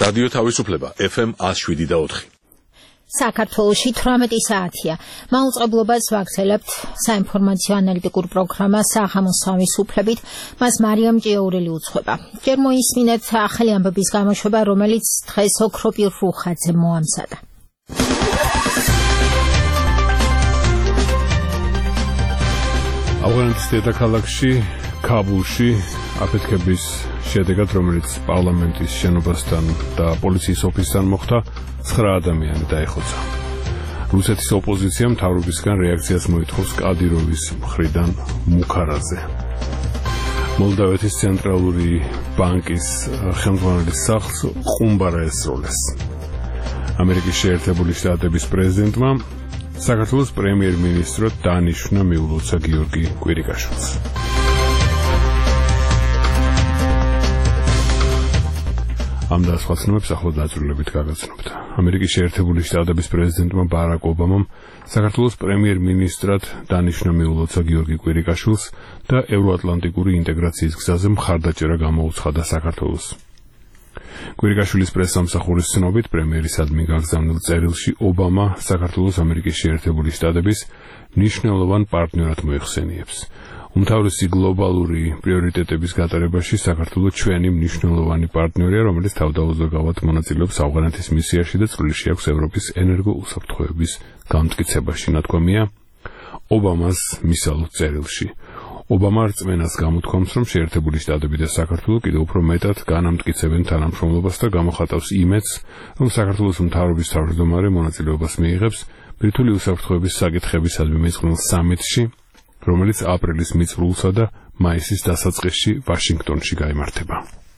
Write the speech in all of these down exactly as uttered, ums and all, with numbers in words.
რადიო თავისუფლება ეფ ემ one oh seven და four. საქართველოში თვრამეტი საათია. მაუწყებლობას ვაგრძელებთ საინფორმაციო ანალიტიკურ პროგრამა საღამოს სამის უფლებით, მას მარიამ ჭიაურელი უძღვება. ჯერ მოისმინეთ ახალი ამბების გამოშვება, რომელიც დღეს ოქროპირ რუხაძე მოამზადა. ავღანეთის დედაქალაქში, ქაბულში აფეთქების შედეგად, რომელიც პარლამენტის შენობასთან და პოლიციის ოფისთან მოხდა, ცხრა ადამიანი დაიხოცა. რუსეთის ოპოზიციამ მთავრობისგან რეაქციას მოითხოვს კადიროვის მხრიდან მუქარაზე. მოლდავეთის ცენტრალური ბანკის ხელმძღვანელის სახლს ყუმბარა ესროლეს. ამერიკის შეერთებული შტატების პრეზიდენტმა საქართველოს პრემიერ-მინისტრად დანიშვნა მიულოცა გიორგი კვირიკაშვილს. ამ და სხვა ცნობებს ახლა დაწვრილებით გაგაცნობთ. ამერიკის შეერთებული შტატების პრეზიდენტმა ბარაკ ობამამ საქართველოს პრემიერ-მინისტრად დანიშვნა მიულოცა გიორგი კვირიკაშვილს და ევროატლანტიკური ინტეგრაციის გზაზე მხარდაჭერა გამოუცხადა საქართველოს. კვირიკაშვილის პრესსამსახურის ცნობით, პრემიერისადმი გაგზავნილ წერილში ობამა საქართველოს ამერიკის შეერთებული შტატების მნიშვნელოვან პარტნიორად მოიხსენიებს. უმთავრესი გლობალური პრიორიტეტების გატარებაში საქართველოს ჩვენი მნიშვნელოვანი პარტნიორია, რომელიც თავდაუზოგავად მონაწილეობს ავღანეთის მისიაში და წვლილში აქვს ევროპის ენერგოუსაფრთხოების გამტკიცებაში, ნათქვამია ობამას მისალო წერილში. ობამა რწმენას გამოთქვამს, რომ შეერთებული შტატები და საქართველო კიდევ უფრო მეტად განამტკიცებენ თანამშრომლობას და გამოხატავს იმედს, რომ საქართველოს მთავრობის თავმჯდომარე მონაწილეობას მიიღებს ბირთვული უსაფრთხოების საკითხებისადმი მიწყვნილ სამიტში, რომელიც აპრილის მიწრულსა და მაისის დასაწყისში ვაშინგტონში გაიმართება.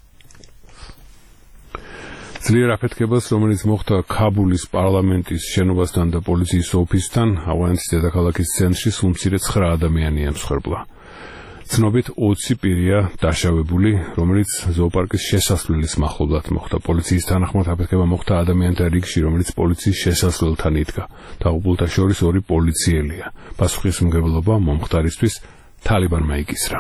ძლიერ აფეთქებას, რომელიც მოხდა ქაბულის პარლამენტის შენობასთან და პოლიციის ოფისთან, ავღანეთის დედაქალაქის ცენტრში სულ მცირე ცხრა ადამიანი ემსხვერპლა. ცნობით ოცი პირია დაშავებული, რომელიც ზოოპარკის შესასვლელის მახლობლად მოხდა. პოლიციის თანახმად აფეთქება მოხდა ადამიანთა რიგში, რომელიც პოლიციის შესასვლელთან იდგა. დაღუპულთა შორის ორი პოლიციელია. პასუხისმგებლობა მომხდარისთვის თალიბანმა იკისრა.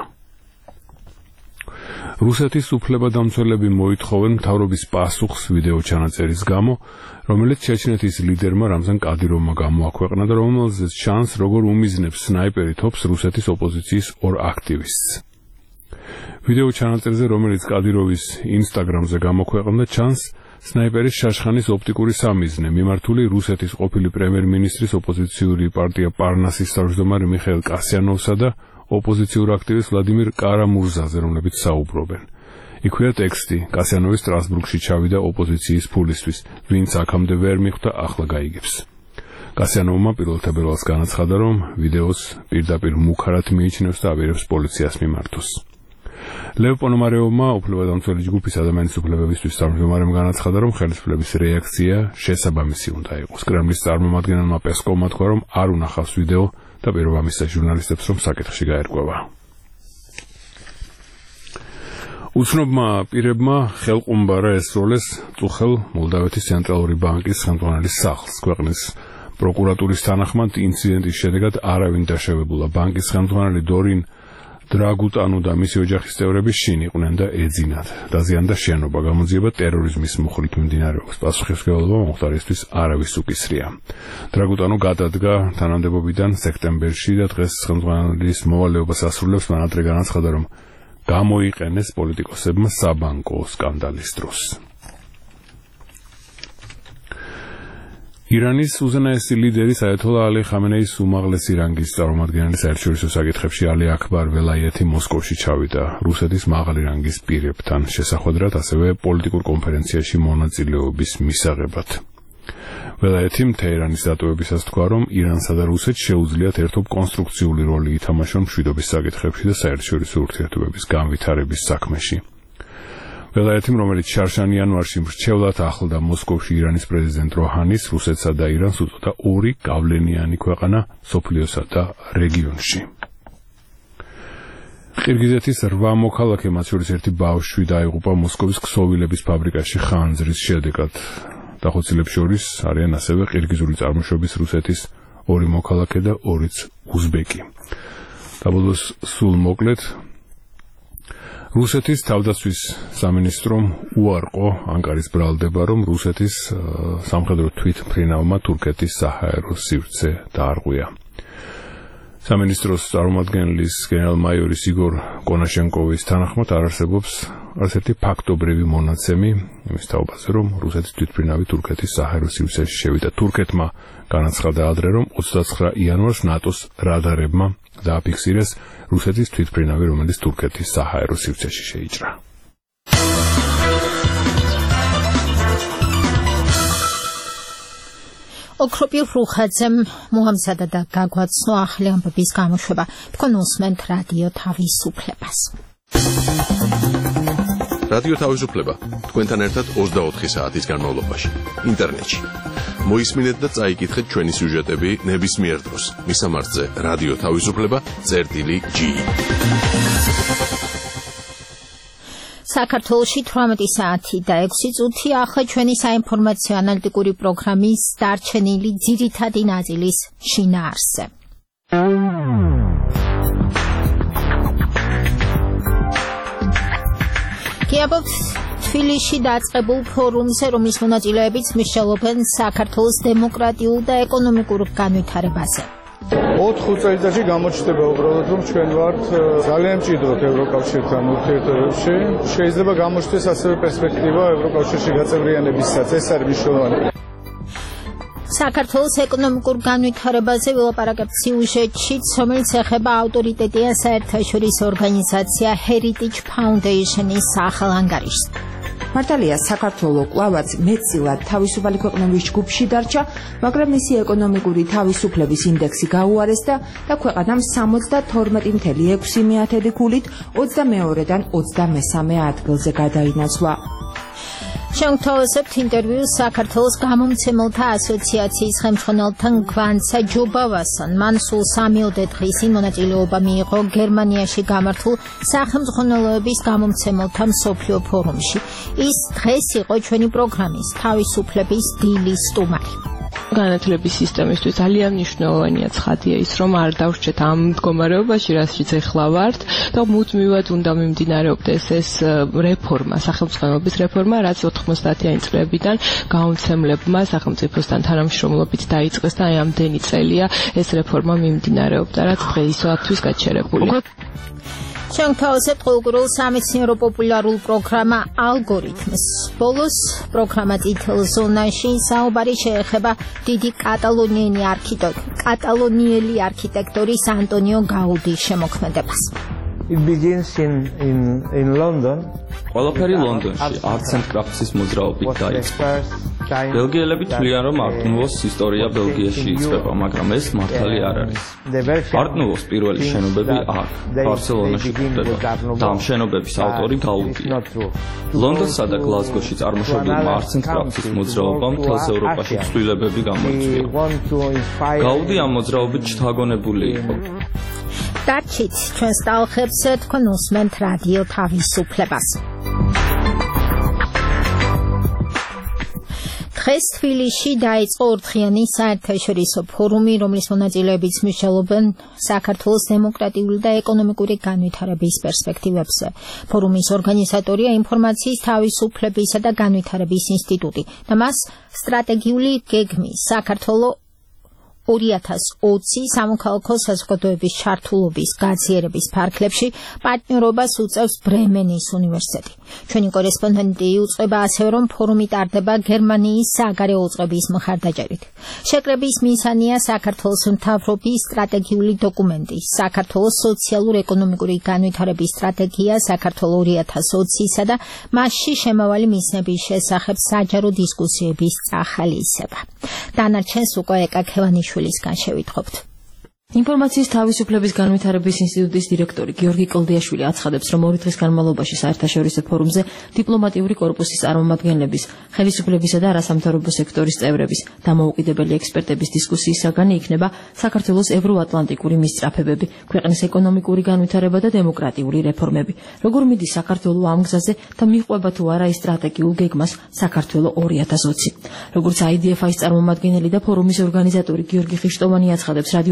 რუსეთის უფლებადამცველები მოითხოვენ მთავრობის პასუხს ვიდეო ჩანაწერის გამო, რომელიც ჩეჩნეთის ლიდერმა რამზან კადიროვმა გამოაქვეყნა და რომელზეც ჩანს, როგორ უმიზნებს სნაიპერი თოფს რუსეთის ოპოზიციის ორ აქტივისტს. ვიდეო ჩანაწერზე, რომელიც კადიროვის ინსტაგრამზე გამოქვეყნდა, ჩანს სნაიპერის შაშხანის ოპტიკური სამიზნე, მიმართული რუსეთის ყოფილი პრემიერ-მინისტრის ოპოზიციური პარტია პარნასის თავმჯდომარე მიხეილ კასიანოვსა და ოპოზიციურ აქტივისტ ვლადიმირ კარამურზაზე, რომლებიც საუბრობენ. იქვეა ტექსტი: კასიანოვი სტრასბურგში ჩავიდა ოპოზიციის ფულისთვის, ვინც აქამდე ვერ მიხვდა, ახლა გაიგებს. კასიანოვმა პირველთაბერვალს განაცხადა, რომ ვიდეოს პირდაპირ მუქარად მიიჩნევს და აპირებს პოლიციას მიმართოს. ლევ პონომარევმა, უფლებადამცველი ჯგუფის ადამიანის უფლებებისთვის თავმჯდომარემ განაცხადა, რომ ხელისუფლების რეაქცია შესაბამისი უნდა იყოს. კრემლის წარმომადგენელმა პესკოვმა თქვა, რომ არ უნახავს ვიდეო და პირობა მისცა ჟურნალისტებს, რომ საკითხში გაერკვევა. უცნობმა პირებმა ხელყუმბარა ესროლეს წუხელ მოლდავეთის ცენტრალური ბანკის ხელმძღვანელის სახლს. ქვეყნის პროკურატურის თანახმად, ინციდენტის შედეგად არავინ დაშავებულა. ბანკის ხელმძღვანელი დორინ დრაგუტანუ და მისი ოჯახის წევრები შინ იყვნენ და ეძინათ. დაზიანდა შენობა, გამოძიება ტერორიზმის მოხლით მიმდინარეობს. პასუხისმგებლობა მომხდარისთვის არავის უკისრია. დრაგუტანუ გადადგა თანამდებობიდან სექტემბერში და დღეს ხელმძღვანელის მოვალეობას ასრულებს. მან ადრე განაცხადა, რომ გამოიყენეს პოლიტიკოსებმა საბანკო სკანდალის დროს. ირანის უზენაესი ლიდერი აიათოლა ალი ხამენეის უმაღლესი რანგის წარმომადგენელი საერთაშორისო საკითხებში ალი აქბარ ველაიეთი მოსკოვში ჩავიდა რუსეთის მაღალი რანგის პირებთან შესახვედრად, ასევე პოლიტიკურ კონფერენციაში მონაწილეობის მისაღებად. ველაიეთიმ თეირანის დატოვებისას თქვა, რომ ირანსა და რუსეთს შეუძლიათ ერთობ კონსტრუქციული როლი ითამაშონ მშვიდობის საკითხებში და საერთაშორისო ურთიერთობების განვითარების საქმეში. ველაიეთიმ, რომელიც შარშან იანვარში მრჩევლად ახლდა მოსკოვში ირანის პრეზიდენტ როჰანის, რუსეთსა და ირანს უწოდა ორი გავლენიანი ქვეყანა სოფლიოსა და რეგიონში. ყირგიზეთის რვა მოქალაქე, მათ შორის ერთი ბავშვი დაიღუპა მოსკოვის ქსოვილების ფაბრიკაში ხანძრის შედეგად. დახოცილებს შორის არიან ასევე ყირგიზული წარმოშობის რუსეთის ორი მოქალაქე და ორიც უზბეკი. და ბოლოს სულ მოკლედ რუსეთის თავდაცვის სამინისტრომ უარყო ანკარის ბრალდება, რომ რუსეთის სამხედრო თვითმფრინავმა თურქეთის საჰაერო სივრცე დაარღვია. სამინისტროს წარმომადგენლის გენერალ-მაიორის იგორ კონაშენკოვის თანახმად არ არსებობს არცერთი ფაქტობრივი მონაცემი იმის თაობაზე, რომ რუსეთის თვითმფრინავი თურქეთის საჰაერო სივრცეში შევიდა. თურქეთმა განაცხადა ადრე, რომ ოცდაცხრა იანვარს ნატოს რადარებმა დააფიქსირეს რუსეთის თვითმფრინავი, რომელიც თურქეთის საჰაერო სივრცეში შეიჭრა. ოქროპირ რუხაძემ მოამზადა და გაგვაცნო ახალი ამბების გამოშვება. თქვენ უსმენთ რადიო თავისუფლებას. რადიო თავისუფლება თქვენთან ერთად ოცდაოთხი საათის განმავლობაში ინტერნეტში. მოისმინეთ და წაიკითხეთ ჩვენი სიუჟეტები ნებისმიერ დროს. მისამართზე რადიო თავისუფლება წერტილი ჯი. საქართველოში თვრამეტი საათი და ექვსი წუთი ახლა ჩვენი საინფორმაციო ანალიტიკური პროგრამის დარჩენილი ძირითადი ნაწილის შინაარსზე. გიაბობთ თბილისში დაწყებულ ფორუმზე, რომლის მონაწილეებიც მსჯელობენ საქართველოს დემოკრატიულ და ეკონომიკურ განვითარებაზე. ოთხ წელიწადში გამოჩნდება უბრალოდ რომ ჩვენ ვართ ძალიან მჭიდროდ ევროკავშირთან ურთიერთობებში. შეიძლება გამოჩნდეს ასევე პერსპექტივა ევროკავშირში გაწევრიანებისაც. ეს არის მნიშვნელოვანი. საქართველოს ეკონომიკურ განვითარებაზე ვილაპარაკებთ სიუჟეტშიც, რომელიც ეხება ავტორიტეტიან საერთაშორისო ორგანიზაცია Heritage Foundation-ის ახალ ანგარიშს. მართალია, საქართველოს კვლავაც მეტწილად თავისუფალი ქვეყნების ჯგუფში დარჩა, მაგრამ მისი ეკონომიკური თავისუფლების ინდექსი გაუარესდა და ქვეყანამ სამოცდათორმეტი კoma ექვსი ქულით ოცდამეორედან ოცდამესამე ადგილზე გადაინაცვლა. შევთავაზებთ ინტერვიუს საქართველოს გამომცემელთა ასოციაციის ხელმძღვანელთან გვანცა ჯობავასთან. მან სულ სამიოდე დღის მონაწილეობა მიიღო გერმანიაში გამართულ სახელმძღვანელოების გამომცემელთა მსოფლიო ფორუმში. ის დღეს იყო ჩვენი პროგრამის თავისუფლების დილის სტუმარი. განათლების სისტემისთვის ძალიან მნიშვნელოვანია ცხადია ის, რომ არ დავრჩეთ ამ მდგომარეობაში, რასაც ეხლა ვართ და მუდმივად უნდა მიმდინარეობდეს ეს რეფორმა, სახელმწიფოების რეფორმა, რაც ოთხმოცდაათიანი წლებიდან გაუმცემლებმა სახელმწიფოსთან თანამშრომლობით დაიწყეს და აი ამდენი წელია ეს რეფორმა მიმდინარეობდა, რაც დღეისათვის გაჩერებული. შევთავაზებთ ყოველგვარულ სამეცნიერო პოპულარულ პროგრამა ალგორითმს. ბოლოს პროგრამა წითელ ზონაში საუბარი შეეხება დიდი კატალონიელი არქიტექტორი, კატალონიელი არქიტექტორის ანტონიო გაუდის შემოქმედებას. It begins in in in London. ყველაფერი ლონდონში, Arts and Crafts-ის მოძრაობით დაიწყო. ბელგიელები თვლიან, რომ არტ-ნუვოს ისტორია ბელგიაში იწყება, მაგრამ ეს მართალი არ არის. არტ-ნუვოს პირველი შენობები აქ, ბარსელონაში გვხვდება და ამ შენობების ავტორი გაუდია. ლონდონსა და გლაზგოში წარმოშობილმა Arts and Crafts-ის მოძრაობამ მთელს ევროპაში ცვლილებები გამოიწვია. გაუდი ამ მოძრაობით შთაგონებული იყო. დარჩით ჩვენს ტალღებს, თქვენ უსმენთ რადიო თავისუფლებას. დღეს თბილისში დაიწყო ორდღიანი საერთაშორისო ფორუმი, რომლის მონაწილეებიც მსჯელობენ საქართველოს დემოკრატიული და ეკონომიკური განვითარების პერსპექტივებზე. ფორუმის ორგანიზატორია ინფორმაციის თავისუფლებისა და განვითარების ინსტიტუტი და მას სტრატეგიული გეგმის საქართველოს ორი ათას ოცი სამოქალაქო საზოგადოების ჩართულობის გაძიერების ფარგლებში პარტნიორობას უწევს ბრემენის უნივერსიტეტი. ჩვენი კორესპონდენტი უწევდა ასევე, რომ ფორუმი ტარდება გერმანიის საგარეო უწყების მხარდაჭერით. შეკრების მიზანია საქართველოს მთავრობის სტრატეგიული დოკუმენტი, საქართველოს სოციალურ-ეკონომიკური განვითარების სტრატეგია საქართველოს ორი ათას ოცისა და მასში შემავალი მიზნების შესახებ საჯარო დისკუსიების წახალისება. დანარჩენს უკვე ეკაქევანიშვილისგან შევიტყობთ. ინფორმაციის თავისუფლების განვითარების ინსტიტუტის დირექტორი გიორგი კლდიაშვილი აცხადებს, რომ ორი დღის განმავლობაში საერთაშორისო ფორუმზე დიპლომატიური კორპუსის წარმომადგენლების, ხელისუფლებისა და არასამთავრობო სექტორის წევრების, დამოუკიდებელი ექსპერტების დისკუსიის საგანი იქნება საქართველოს ევროატლანტიკური მისწრაფებები, ქვეყნის ეკონომიკური განვითარება და დემოკრატიული რეფორმები. როგორ მიდის საქართველო ამ გზაზე და მიყვება თუ არა ის სტრატეგიულ გეგმას საქართველო ორი ათას ოცი. როგორც აი დი ეფ-ის წარმომადგენელი და ფორუმის ორგანიზატორი გიორგი ხიშტოვანი აცხადებს, რადიო თავისუფლების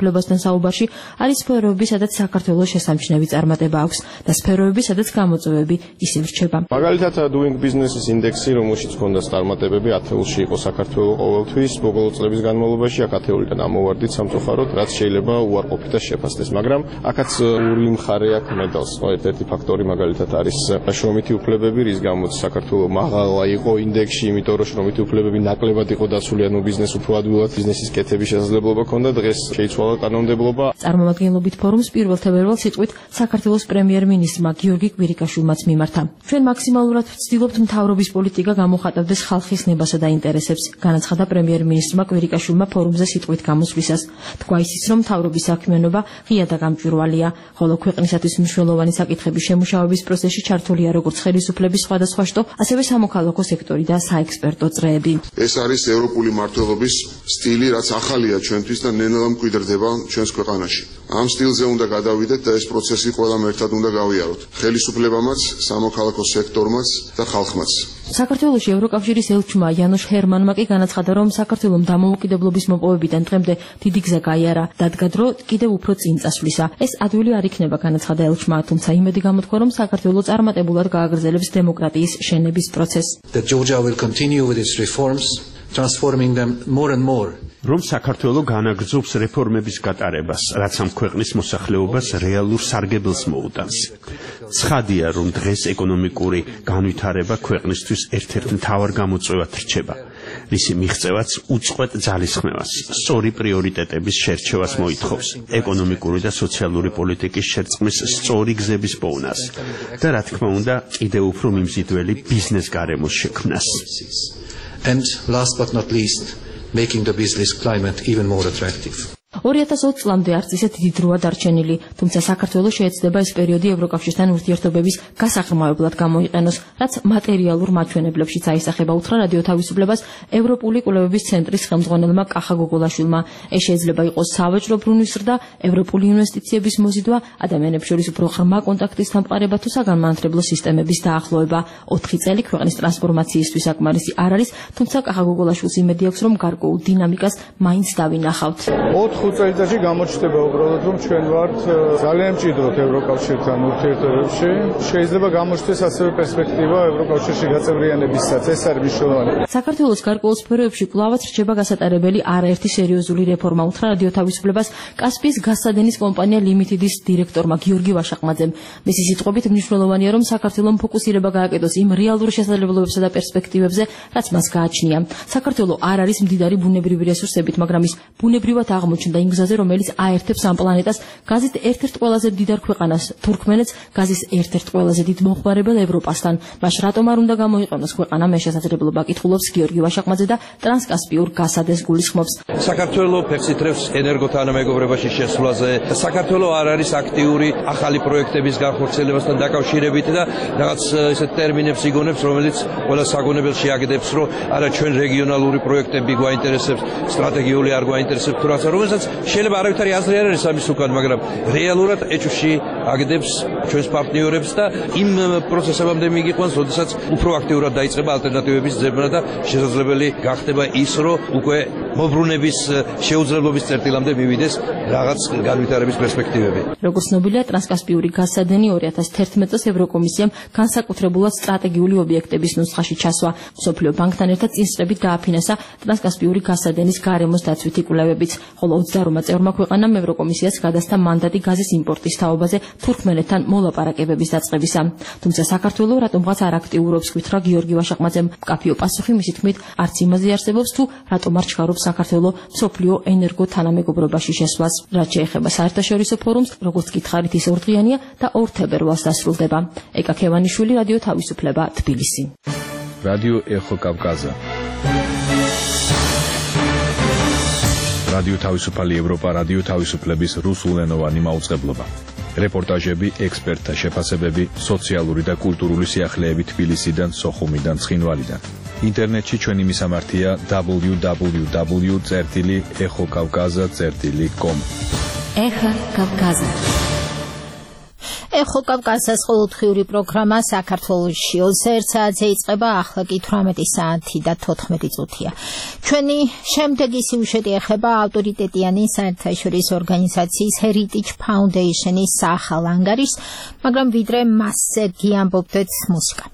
თავისუფლებასთან საუბარში არის სფეროები, სადაც საქართველოს შესამჩნევი წარმატება აქვს და სფეროები, სადაც გამოწვევები ისევ რჩება. მაგალითად, Doing Business-ის ინდექსი, რომელშიც ჰქონდა წარმატებები, ათეულში იყო საქართველო ყოველთვის, ბოლო წლების განმავლობაში აქ ათეულიდან ამოვარდით სამწუხაროდ, რაც შეიძლება უარყოფითად შეფასდეს, მაგრამ აქაც ორი მხარე აქვს მედალს. ერთ-ერთი ფაქტორი მაგალითად არის შრომითი უფლებები, რის გამოც საქართველო მაღლა იყო ინდექსში, იმიტომ რომ შრომითი უფლებები ნაკლებად იყო დაცული, ანუ ბიზნეს უფრო ადვილად ბიზნესის კეთების შესაძლებლობა ჰქონდა, დღეს შეიცვალა კანონმდებლობა. წარმომადგენლობით ფორუმს პირველ თებერვალს სიტყვით საქართველოს პრემიერ-მინისტრმა გიორგი კვირიკაშვილმაც მიმართა. ჩვენ მაქსიმალურად ვცდილობთ მთავრობის პოლიტიკა გამოხატავდეს ხალხის ნებასა და ინტერესებს, განაცხადა პრემიერ-მინისტრმა კვირიკაშვილმა ფორუმზე სიტყვით გამოსვლისას. თქვა ისიც, რომ მთავრობის საქმიანობა ღია და გამჭვირვალეა, ხოლო ქვეყნისათვის მნიშვნელოვანი საკითხების შემუშავების პროცესში ჩართულია როგორც ხელისუფლების სხვადასხვა შტო, ასევე სამოქალაქო სექტორი და საექსპერტო წრეები. ეს არის ევროპული მმართველობის სტილი, რაც ახალია ჩვენთვის და ნელ-ნელა მკვიდრდება ჩვენს ქვეყანაში. ამ სტილზე უნდა გადავიდეთ და ეს პროცესი ყველამ ერთად უნდა გავიაროთ. ხელისუფლებამაც, სამოქალაქო სექტორმაც და ხალხმაც. საქართველოში ევროკავშირის ელჩმა იანოშ ჰერმანმა კი განაცხადა, რომ საქართველოს დამოუკიდებლობის მოპოვებიდან დღემდე დიდი გზა გაიარა, დადგა დრო კიდევ უფრო წინ წასვლისა. ეს ადვილი არ იქნება, განაცხადა ელჩმა, თუმცა იმედი გამოთქვა, რომ საქართველოს წარმატებულად გააგრძელებს დემოკრატიის შენების პროცესს. That Georgia will continue with its reforms, transforming them more and more. რომ საქართველოს განაგრძობს რეფორმების გატარებას, რაც ამ ქვეყნის მოსახლეობას რეალურ სარგებელს მოუტანს. ცხადია, რომ დღეს ეკონომიკური განვითარება ქვეყნისთვის ერთ-ერთ მთავარ გამოწვევად რჩება. რისი მიღწევაც უწყვეტ ძალისხმევას, სწორი პრიორიტეტების შერჩევას მოითხოვს, ეკონომიკური და სოციალური პოლიტიკის შერწყმის სწორი გზების პოვნას და რა თქმა უნდა, კიდევ უფრო მიმზიდველი ბიზნეს გარემოს შექმნას. And last but not least, making the business climate even more attractive. ორი ათას ოცი წლამდე არც ისე დიდი დროა დარჩენილი, თუმცა საქართველოს შეეცდება ეს პერიოდი ევროკავშირთან ურთიერთობების გასაღრმავებლად გამოიყენოს, რაც მატერიალურ მაჩვენებლებშიც აისახება, უთხრა რადიო თავისუფლებას ევროპული კვლევების ცენტრის ხელმძღვანელმა კახა გოგოლაშვილმა. ეს შეიძლება იყოს სავაჭრო ბრუნვის ზრდა, ევროპული ინვესტიციების მოზიდვა, ადამიანებს შორის უფრო ღრმა კონტაქტის დამყარება თუ საგანმანათლებლო სისტემების დაახლოება. ოთხი წელი ქვეყნის ტრანსფორმაციისთვის საკმარისი არ არის, თუმცა კახა გოგოლაშვილს იმედი აქვს, რომ გარკვეულ დინამიკას მაინც დავინახავთ. ხუთ წელიწადში გამოჩნდება უბრალოდ, რომ ჩვენ ვართ ძალიან მჭიდროდ ევროკავშირთან ურთიერთობებში. შეიძლება გამოჩნდეს ასევე პერსპექტივა ევროკავშირში გაწევრიანებისაც, ეს არის მნიშვნელოვანი. საქართველოს გარკვეულ სფეროებში კვლავაც რჩება გასატარებელი არაერთი სერიოზული რეფორმა, უთხრა რადიო თავისუფლებას კასპიის გაზსადენის კომპანია ლიმიტედის დირექტორმა გიორგი ვაშაყმაძემ. მისი სიტყვებით მნიშვნელოვანია, რომ საქართველოს ფოკუსირება გააკეთოს იმ რეალურ შესაძლებლობებსა და პერსპექტივებზე, რაც მას გააჩნია. საქართველოს არ არის მდიდარი ბუნებრივი რესურსებით, მაგრამ ის ბუნებრივად აღმოჩნდა და იმ გზაზე, რომელიც აერთებს ამ პლანეტას გაზის ერთ-ერთ ყველაზე დიდარ ქვეყანას, თურქმენეთს, გაზის ერთ-ერთ ყველაზე დიდ მომხმარებელ ევროპასთან. მას რატომ არ უნდა გამოიყენოს ქვეყანა მე შესაძლებლობა, კითხულობს გიორგი ვაშაყმაძე და ტრანსკასპიურ გასადეს გულისხმობს. საქართველოს ფექსიტრებს ენერგოთანამეგობრებაში შესვლაზე. საქართველოს არ არის აქტიური ახალი პროექტების განხორციელებასთან დაკავშირებით და რაღაც ესეთ ტერმინებს იგონებს, რომელიც ყველა საგონებელში აგდებს, რომ არა ჩვენ რეგიონალური პროექტები გვაინტერესებს, სტრატეგიული არ გვაინტერესებს, თუ რაცა რომელსაც შეიძლება არავითარი აზრი არ არის ამის უკან, მაგრამ რეალურად ეჭვში აგდებს ჩვენს პარტნიორებს და იმ პროცესებამდე მიგიყვანს, როდესაც უფრო აქტიურად დაიწყება ალტერნატივების ძებნა და შესაძლებელი გახდება ის, რომ უკვე მოbrunების შეუძლებლობის წერტილამდე მივიდეს რაღაც განვითარების პერსპექტივები. როგორც ცნობილია, ტრანსკასპიური გაზსადენი ორი ათას თერთმეტ წელს ევროკომისიამ განსაკუთრებულად სტრატეგიული ობიექტების ნუსხაში ჩასვა. მსოფლიო ბანკთან ერთად წინსწრებით დააფინანსა ტრანსკასპიური გაზსადენის გარემოს დაცვითი კვლევებიც, ხოლო ოცდაორმა წევრმა ქვეყანამ ევროკომისიას გადასცა მანდატი გაზის იმპორტის თაობაზე თურქმენეთთან მოლაპარაკებების დაწყებისა. თუმცა საქართველოს რატომღაც არ აქტიურობს, გითხრა გიორგი ვაშაყმაძემ. მკაფიო პასუხი მისი თქმით არც იმაზე არსებობს, თუ რატომ არ ჩქარობს საქართველოს მსოფლიო ენერგო თანამეგობრობაში შესვლას. რაც შეეხება საერთაშორისო ფორუმს, როგორც გითხარით, ის ორდღიანია და ორ თებერვალს დასრულდება. ეკა ქევანიშვილი, რადიო თავისუფლება, თბილისი. რადიო ეხო კავკაზა. რადიო თავისუფალი ევროპა, რადიო თავისუფლების რუსულენოვანი მაუწყებლობა. რეპორტაჟები, ექსპერტთა შეფასებები, სოციალური და კულტურული სიახლეები თბილისიდან, სოხუმიდან, ცხინვალიდან. ინტერნეტში ჩვენი მისამართია დაბლიუ დაბლიუ დაბლიუ წერტილი ეხო კავკაზა წერტილი კომ. ეხა კავკაზა. ეხო კავკასიის ყოველდღიური პროგრამა საქართველოში ოცდაერთი საათზე იწყება, ახლა კი თვრამეტი საათი და თოთხმეტი წუთია. ჩვენი შემდეგი სიუჟეტი ეხება ავტორიტეტიანი საერთაშორისო ორგანიზაციის Heritage Foundation-ის საახალ ანგარიშს, მაგრამ ვიდრე მასზე გიამბობდეთ მუსიკა.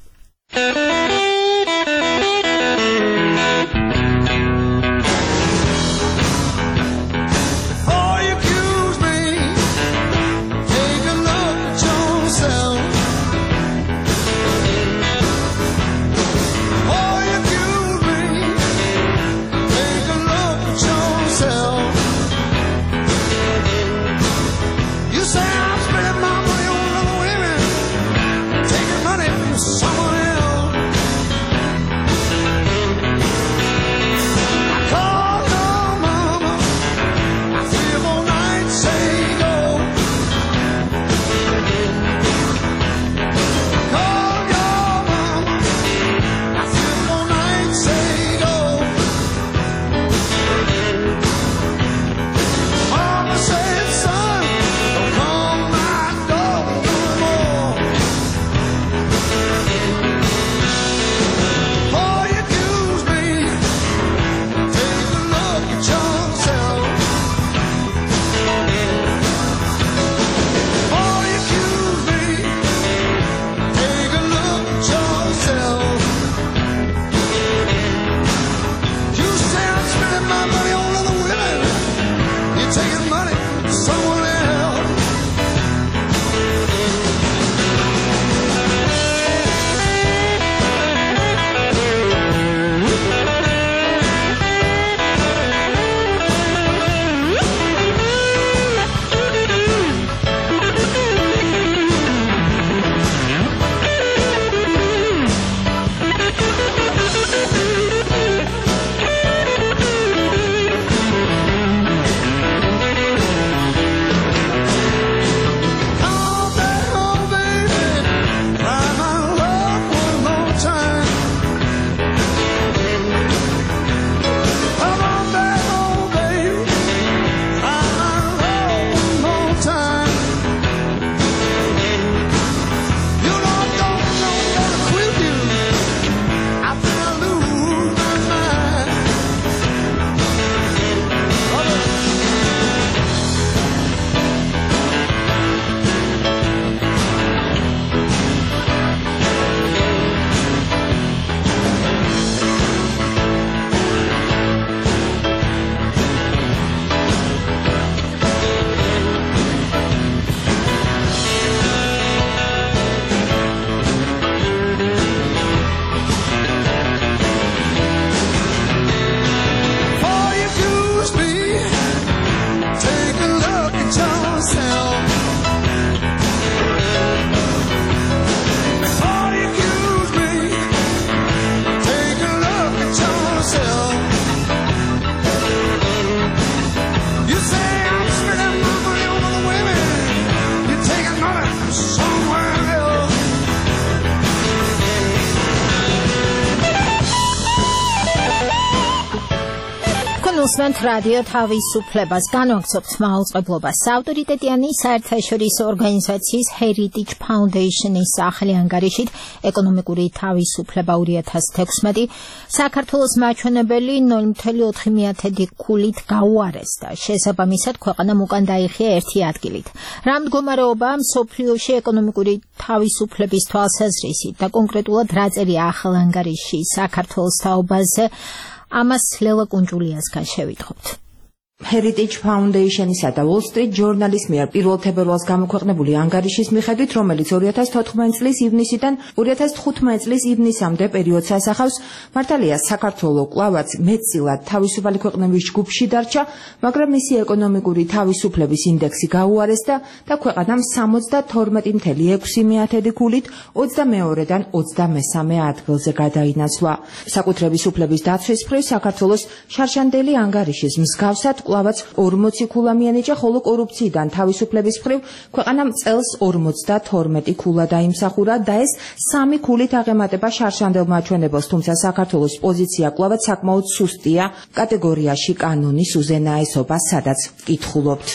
უსმენთ რადიო თავისუფლებას, განვაგრძობთ მაუწყებლობას. ავტორიტეტიანი საერთაშორისო ორგანიზაციის Heritage Foundation-ის ახალი ანგარიშით ეკონომიკური თავისუფლება ორი ათას თექვსმეტი საქართველოს მაჩვენებელი ნული კომა ოთხი ქულით გაუარესდა. შესაბამისად, ქვეყანამ უკან დაიხია ერთი ადგილით. რა მდგომარეობაა მსოფლიოში ეკონომიკური თავისუფლების თვალსაზრისით და კონკრეტულად რა წერია ახალ ანგარიშში საქართველოს თაობაზე? ამას ლელა კუნჯულიასგან შევიტყობთ. Heritage Foundation-ისა და Wall Street Journal-ის მიერ პირველ თებერვალს გამოქვეყნებული ანგარიშის მიხედვით, რომელიც ორი ათას თოთხმეტი წლის ივნისიდან ორი ათას თხუთმეტი წლის ივნისამდე პერიოდს ასახავს, მართალია საქართველო კვლავაც მეტწილად თავისუფალი ქვეყნების ჯგუფში დარჩა, მაგრამ მისი ეკონომიკური თავისუფლების ინდექსი გაუარესდა და ქვეყანამ სამოცდათორმეტი კoma ექვსი ქულით ოცდამეორედან ოცდამესამე ადგილზე გადაინაცვლა. საკუთრების უფლების დაცვის მხრივ საქართველოს შარშანდელი ანგარიშის მსგავსად კვლავაც ორმოცი ქულა მიენიჭა, ხოლო კორუფციიდან თავისუფლების მხრივ ქვეყანამ წელს ორმოცდათორმეტი ქულა დაიმსახურა და ეს სამი ქულით აღემატება შარშანდელ მაჩვენებელს, თუმცა საქართველოს პოზიცია კვლავაც საკმაოდ სუსტია კატეგორიაში კანონის უზენაესობა, სადაც ვკითხულობთ.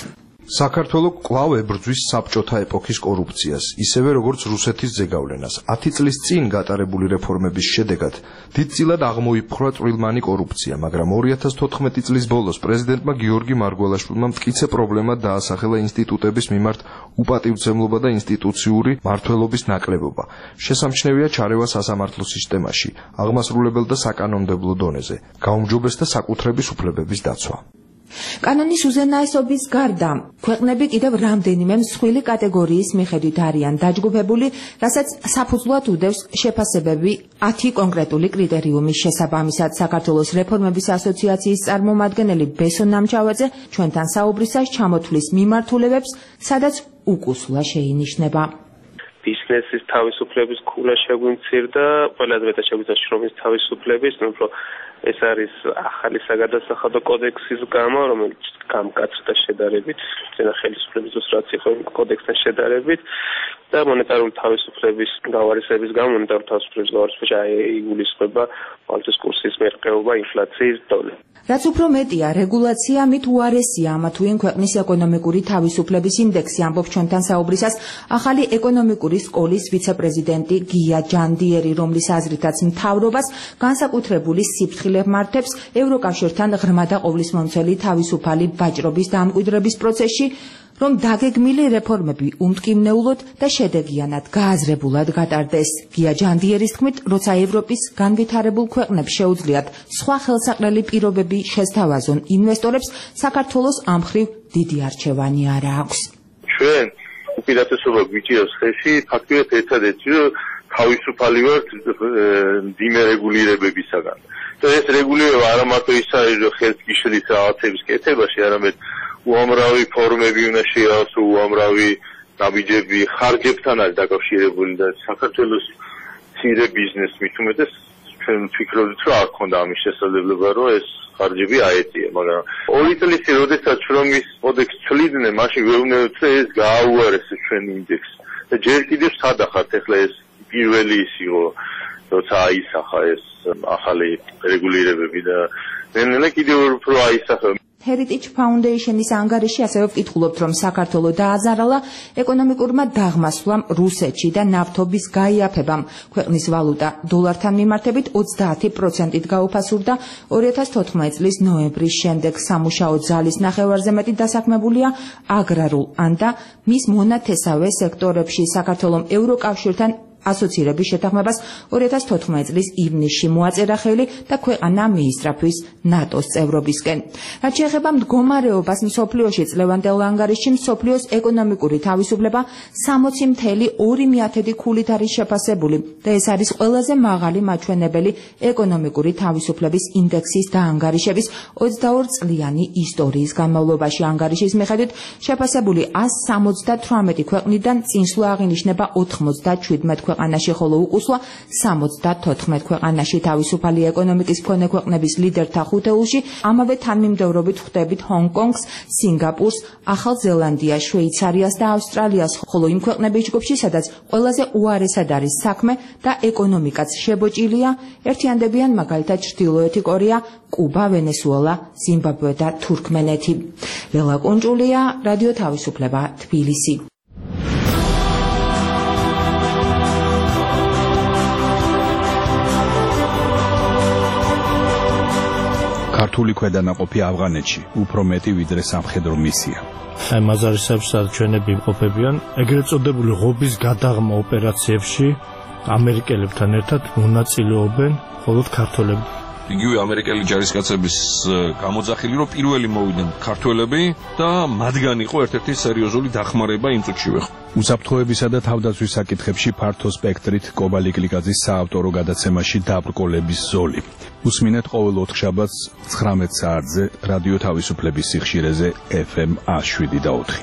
საქართველოს კვლავ ებრძვის საბჭოთა ეპოქის კორუფციას, ისევე როგორც რუსეთის ზეგავლენას. ათი წლის წინ გატარებული რეფორმების შედეგად დიდწილად აღმოიფხვრა წვრილმანი კორუფცია, მაგრამ ორი ათას თოთხმეტი წლის ბოლოს პრეზიდენტმა გიორგი მარგველაშვილმა მტკიცე პრობლემა დაასახელა ინსტიტუტების მიმართ უპატივცემლობა და ინსტიტუციური მმართველობის ნაკლებობა. შესამჩნევია ჩარევა სასამართლო სისტემაში, აღმასრულებელ და საკანონმდებლო დონეზე, გაუმჯობესდა საკუთრების უფლებების დაცვა. კანონის უზენაესობის გარდა ქვეყნები კიდევ რამდენიმე მსხვილი კატეგორიის მიხედვით არიან დაჯგუფებული, რასაც საფუძვლად უდევს შეფასებები ათი კონკრეტული კრიტერიუმის შესაბამისად. საქართველოს რეფორმების ასოციაციის წარმომადგენელი ბესო ნამჩავაძე ჩვენთან საუბრისას ჩამოთვლის მიმართულებებს, სადაც უკუსვლა შეინიშნება. ბიზნესის თავისუფლების ქულა შეგვიმცირდა, ყველაზე მეტად შეგვიძლია შრომის თავისუფლების, ну про ეს არის ახალი საგადასახადო კოდექსის გამო, რომელიც გამკაცდა შედარებით, წინა ხელისუფლების დროს რაც იყო კოდექსთან შედარებით და მონეტარული თავისუფლების გავარისების გამო მონეტარული თავისუფლების გავარისებაში აიგულისხმება ვალუტის კურსის მერყეობა, ინფლაციის დონე. რაც უფრო მეტია რეგულაცია, მით უარესია ამა თუ იმ ქვეყნის ეკონომიკური თავისუფლების ინდექსი, ამბობს ჩვენთან საუბრისას ახალი ეკონომიკური სკოლის ვიცე-პრეზიდენტი გია ჯანდიერი, რომლის აზრითაც მთავრობას განსაკუთრებული სიფრთხილე მართებს ევროკავშირთან ღრმა და ყოვლისმომცველი თავისუფალი ვაჭრობის დამკვიდრების პროცესში, რომ დაგეგმილი რეფორმები უმტკივნეულოდ და შედეგიანად გააზრებულად გატარდეს. გია ჯანდიერის თქმით, როცა ევროპის განვითარებულ ქვეყნებს შეუძლიათ სხვა ხელსაყრელი პირობები შესთავაზონ ინვესტორებს, საქართველოს ამ მხრივ დიდი არჩევანი არ აქვს. ჩვენ უპირატესობა გვიჭირავს ხელში ფაქტობრივად ერთადერთი, რომ თავისუფალი ვართ მძიმე რეგულირებებისაგან. და ეს რეგულირება არა მარტო ის არის, რომ ხელს გიშლის რაღაცების კეთებაში, არამედ უამრავი ფორმები უნდა შეიაროს, უამრავი ნაბიჯები ხარჯებთან არის დაკავშირებული და საქართველოს მცირე ბიზნესს მით უმეტეს ჩვენ ვფიქრობთ, რომ არ ქონდა ამის შესაძლებლობა, რომ ეს ხარჯები აეწია, მაგრამ ორი წლის წინ, როდესაც შრომის კოდექსს ცვლიდნენ, მაშინ ვეუბნებოდით, რომ ეს გააუარესეს ჩვენ ინდექსს. და ჯერ კიდევ სადახართ ახლა ეს პირველი ის იყო, როცა აისახა ეს ახალი რეგულირებები და ნელ-ნელა კიდევ უფრო აისახა. Heritage Foundation-ის ანგარიში ასევე ვკითხულობთ, რომ საქართველოს დააზარალა ეკონომიკურმა დაღმასვლამ რუსეთში და ნავთობის გაიაფებამ. ქვეყნის ვალუტა დოლართან მიმართებით ოცდაათი პროცენტით გაუფასურდა ორი ათას თოთხმეტი წლის ნოემბრის შემდეგ. სამუშაო ძალის ნახევარზე მეტი დასაქმებულია აგრარულ ან და მის მონათესავე სექტორებში. საქართველოს ევროკავშირთან ასოცირების შეთანხმებას ორი ათას თოთხმეტი წლის ივნისში მოაწერა ხელი და ქვეყანა მიისწრაფვის ნატოს წევრობისკენ. რაც შეეხება მდგომარეობას მსოფლიოში, წლევანდელ ანგარიშში მსოფლიოს ეკონომიკური თავისუფლება სამოცი წუთი ორი მიათედი ქულით არის შეფასებული და ეს არის ყველაზე მაღალი მაჩვენებელი ეკონომიკური თავისუფლების ინდექსის დაანგარიშების ოცდაორი წლიანი ისტორიის განმავლობაში. ანგარიშის მიხედვით შეფასებული ასი სამოცდათვრამეტი ქვეყნიდან წინსვლა აღინიშნება ოთხმოცდაშვიდმეტ ქვეყანაში, ხოლო უკუსვლა სამოცდათოთხმეტ ქვეყანაში. თავისუფალი ეკონომიკის მქონე ქვეყნების ლიდერთა ხუთეულში ამავე თანმიმდევრობით ხვდებით ჰონგ-კონგს, სინგაპურს, ახალ ზელანდიას, შვეიცარიას და ავსტრალიას, ხოლო იმ ქვეყნების ჯგუფში, სადაც ყველაზე უარესად არის საქმე და ეკონომიკაც შებოჭილია, ერთიანდებიან მაგალითად ჩრდილოეთი კორეა, კუბა, ვენესუელა, ზიმბაბვე და თურქმენეთი. ლელა კონჭულია, რადიო თავისუფლება, თბილისი. ქართული ქვედანაყოფი ავღანეთში უფრო მეტი ვიდრე სამხედრო მისია. აი მაზარისებს ჩვენები იმყოფებიან ეგრეთ წოდებული ღობის გადაღმა ოპერაციებში ამერიკელებთან ერთად მონაწილეობენ მხოლოდ ქართველები. იგივე ამერიკელი ჯარისკაცების გამოძახილი, რომ პირველი მოვიდნენ ქართველები და მათგან იყო ერთ-ერთი სერიოზული დახმარება იმ წუთშივე. უსაფრთხოებისა და თავდაცვის საკითხებში ფართო სპექტრით კობალი კლიკაძის საავტორო გადაცემაში დაბრკოლების ზოლი. უსმინეთ ყოველ ოთხშაბათს ცხრამეტ საათზე რადიო თავისუფლების სიხშირეზე ეფ ემ ათი შვიდი და ოთხი.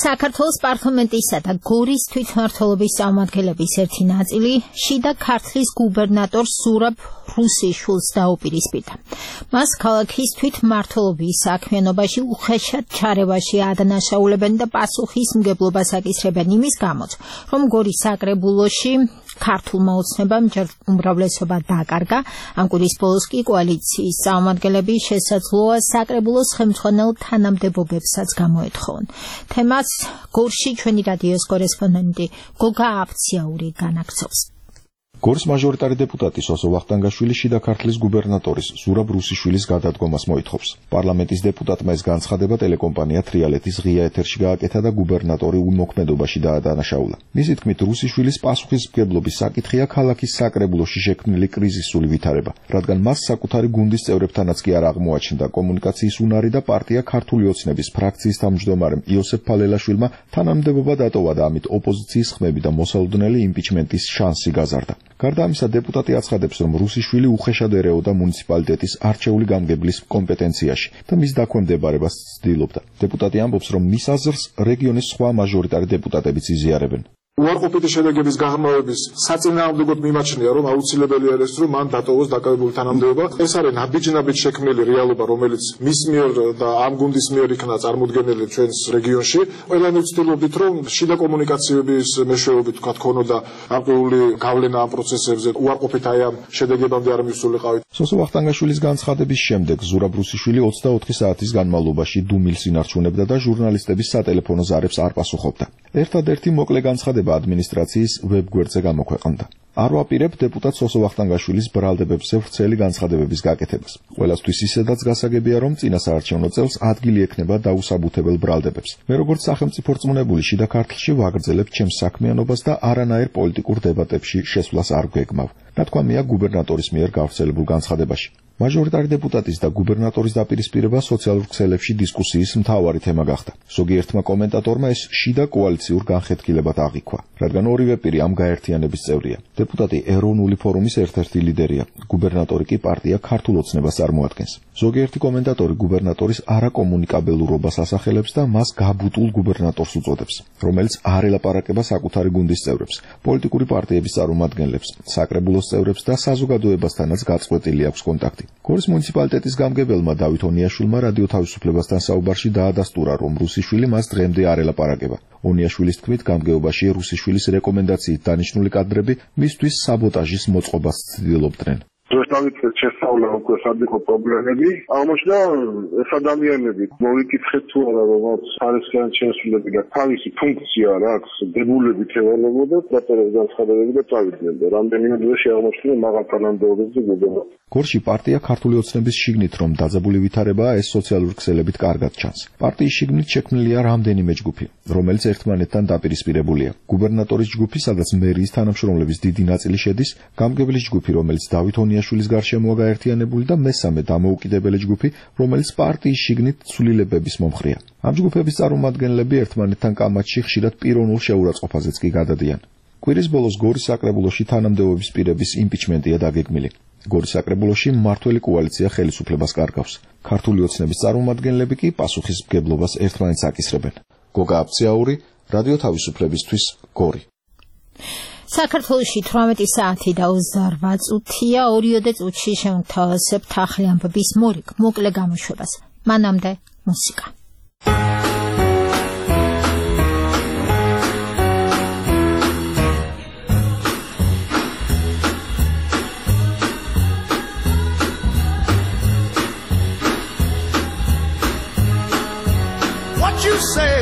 საქართველოს პარლამენტისა და გორის თვითმმართველობის წარმომადგენლების ერთი ნაწილი შიდა ქართლის გუბერნატორ ზურაბ რუსიშვილს დაუპირისპირდა. მას ქალაქის თვითმმართველობის საქმიანობაში უხეშად ჩარევაში ადანაშაულებენ და პასუხისმგებლობას აკისრებენ იმის გამოც, რომ გორის საკრებულოში ქართულმა ოცნებამ ჯერ უმრავლესობა დაკარგა. ამ კვირის ბოლოს კი კოალიციის წარმომადგენლები შესაძლოა საკრებულოს ხელმძღვანელ თანამდებობებსაც გამოეთხოვონ. თემას გორში ჩვენი რადიოს კორესპონდენტი გოგა აფციაური განაგრძობს. გორის მაჟორიტარი დეპუტატი სოსო ვახტანგაშვილი შიდა ქართლის გუბერნატორის ზურაბ რუსიშვილის გადადგომას მოითხოვს. პარლამენტის დეპუტატმა ეს განცხადება ტელეკომპანია თრიალეთის ღია ეთერში გააკეთა და გუბერნატორი უმოქმედობაში დაადანაშაულა. მისი თქმით, რუსიშვილის პასუხისმგებლობის საკითხია ქალაქის საკრებულოში შექმნილი კრიზისული ვითარება, რადგან მას საკუთარი გუნდის წევრებთანაც კი არ აღმოაჩნდა კომუნიკაციის უნარი და პარტია ქართული ოცნების ფრაქციის თავმჯდომარემ იოსებ ფალელაშვილმა თანამდებობა დატოვა და ამით ოპოზიციის ხმები და მოსალოდნელი იმპიჩმენტის შანსი გაზარდა. გარდა ამისა, დეპუტატი აცხადებს, რომ რუსიშვილი უხეშად ერეოდა მუნიციპალიტეტის არჩეული გამგებლის კომპეტენციაში და მის დაქვემდებარებას ცდილობდა. დეპუტატი ამბობს, რომ მის აზრს რეგიონის სხვა მაჟორიტარი დეპუტატებიც იზიარებენ. უარყოფითი შედეგების გაღრმავების საწინააღმდეგოდ მიმაჩნია, რომ აუცილებელი არის, რომ მან დატოვოს დაკავებული თანამდებობა. ეს არის ნაბიჯ-ნაბიჯ შექმნილი რეალობა, რომელიც მის მიერ და ამ გუნდის მიერ იქნა წარმოდგენილი ჩვენს რეგიონში. ყველანი ვცდილობდით, რომ შიდა კომუნიკაციების მეშვეობით თქვა ქონოდა აღებული გავლენა ამ პროცესებზე, უარყოფით აი ამ შედეგებამდე არ მივსულიყავით. სოსო ვახტანგაშვილის განცხადების შემდეგ ზურაბ რუსიშვილი ოცდაოთხი საათის განმავლობაში დუმილს ინარჩუნებდა და ჟურნალისტების სატელეფონო ზარებს არ პასუხობდა. ერთადერთი მოკლე განცხადება ადმინისტრაციის ვებგვერდზე გამოქვეყნდა. არ ვაპირებ დეპუტატ სოსო ვახტანგაშვილის ბრალდებებზე ვრცელი განცხადებების გაკეთებას. ყველასთვის ისედაც გასაგებია, რომ წინა საარჩევნო წელს ადგილი ექნება დაუსაბუთებელ ბრალდებებს. მე როგორც სახელმწიფო რწმუნებული შიდა ქართლში ვაგრძელებ ჩემს საქმიანობას და არანაირ პოლიტიკურ დებატებში შესვლას არ გვეგმავ. ნათქვამია გუბერნატორის მიერ გავრცელებულ განცხადებაში. მაჟორიტარი დეპუტატის და გუბერნატორის დაპირისპირება სოციალურ ქსელებში დისკუსიის მთავარი თემა გახდა. ზოგიერთმა კომენტატორმა ეს შიდა კოალიციურ განხეთქილებად აღიქვა, რადგან ორივე პირი ამ გაერთიანების წევრია. დეპუტატი ეროვნული ფორუმის ერთ-ერთი ლიდერია, გუბერნატორი კი პარტია ქართულ ოცნებას წარმოადგენს. ზოგიერთი კომენტატორი გუბერნატორის არაკომუნიკაბელურობას ასახელებს და მას გაბუტულ გუბერნატორს უწოდებს, რომელიც არ ელაპარაკება საკუთარი გუნდის წევრებს, პოლიტიკური პარტიების წარმომადგენლებს, საკრებულოს წევრებს და საზოგადოებასთანაც გაწყვეტილი აქვს კონტაქტი. გორის მუნიციპალიტეტის გამგებელმა დავით ონიაშვილმა რადიო თავისუფლებასთან საუბარში დაადასტურა, რომ რუსიშვილი მას დღემდე არ ელაპარაკება. ონიაშვილის თქმით, გამგეობაში რუსიშვილის რეკომენდაციით დანიშნული კადრები მისთვის საბოტაჟის მოწყობას ცდილობდნენ. დროშდავით შესწავლა უკვე სად იყო პრობლემები. აღმოჩნდა ეს ადამიანები მოიკითხეთ თუ არა, რომ ხარისხიან შესრულები და თავისი ფუნქცია რა აქვს, დებულებით ევალებოდა, პატერეს განცხადებები და წავიდნენ და რამდენიმე დღეში აღმოჩნდა მაღალ თანამდებობებზე გუბერნატორი. გორში პარტია ქართული ოცნების შიგნით რომ დაძაბული ვითარებაა, ეს სოციალური ქსელებით კარგად ჩანს. პარტიის შიგნით შექმნილია რამდენიმე ჯგუფი, რომელიც ერთმანეთთან დაპირისპირებულია. გუბერნატორის ჯგუფი, სადაც მერიის თანამშრომლების დიდი ნაწილი შედის, გამგებლის ჯგუფი, რომელიც დავით ონიაშვილის გარშემოა გაერთიანებული და მესამე დამოუკიდებელი ჯგუფი, რომელიც პარტიის შიგნით ცვლილებების მომხრეა. ამ ჯგუფების წარმომადგენლები ერთმანეთთან კამათში ხშირად პიროვნულ შეურაცხყოფაზეც კი გადადიან. კვირის ბოლოს გორის საკრებულოში თანამდებობის პირების იმპიჩმენტია დაგეგმილი. გორის საკრებულოში მმართველი კოალიცია ხელისუფლებას კარგავს. ქართული ოცნების წარმომადგენლები კი პასუხისმგებლობას ერთმანეთს აკისრებენ. გოგა აფციაური, რადიო თავისუფლებისთვის, გორი. საქართველოში თვრამეტი საათი და ოცდაორ წუთია, ორიოდე წუთში შემოგთავაზებთ ახალი ამბების მორიგ მოკლე გამოშვებას. მანამდე მუსიკა. What you say?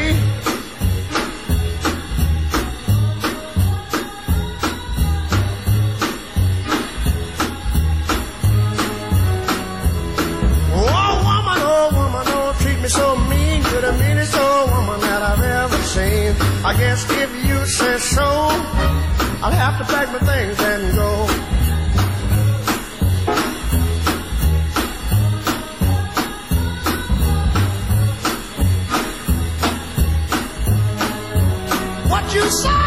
Oh woman, oh woman, don't treat me so mean. You're the meanest old woman that I've ever seen. I guess if you say so, I'll have to pack my things and go. What you say?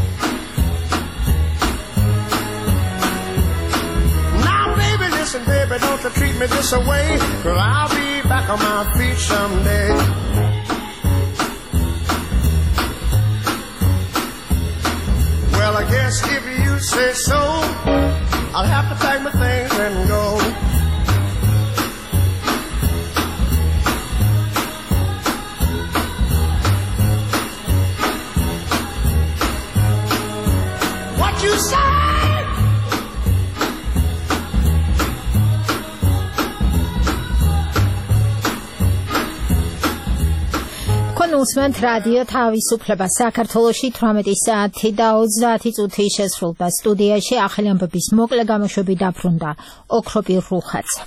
Now, baby, listen, baby, this away, 'cause I'll be back on my feet someday. Well, I guess if you say so, I'll have to pack my things and go. What you say? კონუსმენთ რადიო თავისუფლება საქართველოში თვრამეტი საათი და ოცდაათი წუთი შესრულდა სტუდიაში ახალი ამბების მოკლე გამოშვები დაბრუნდა ოქროპირ რუხაძე.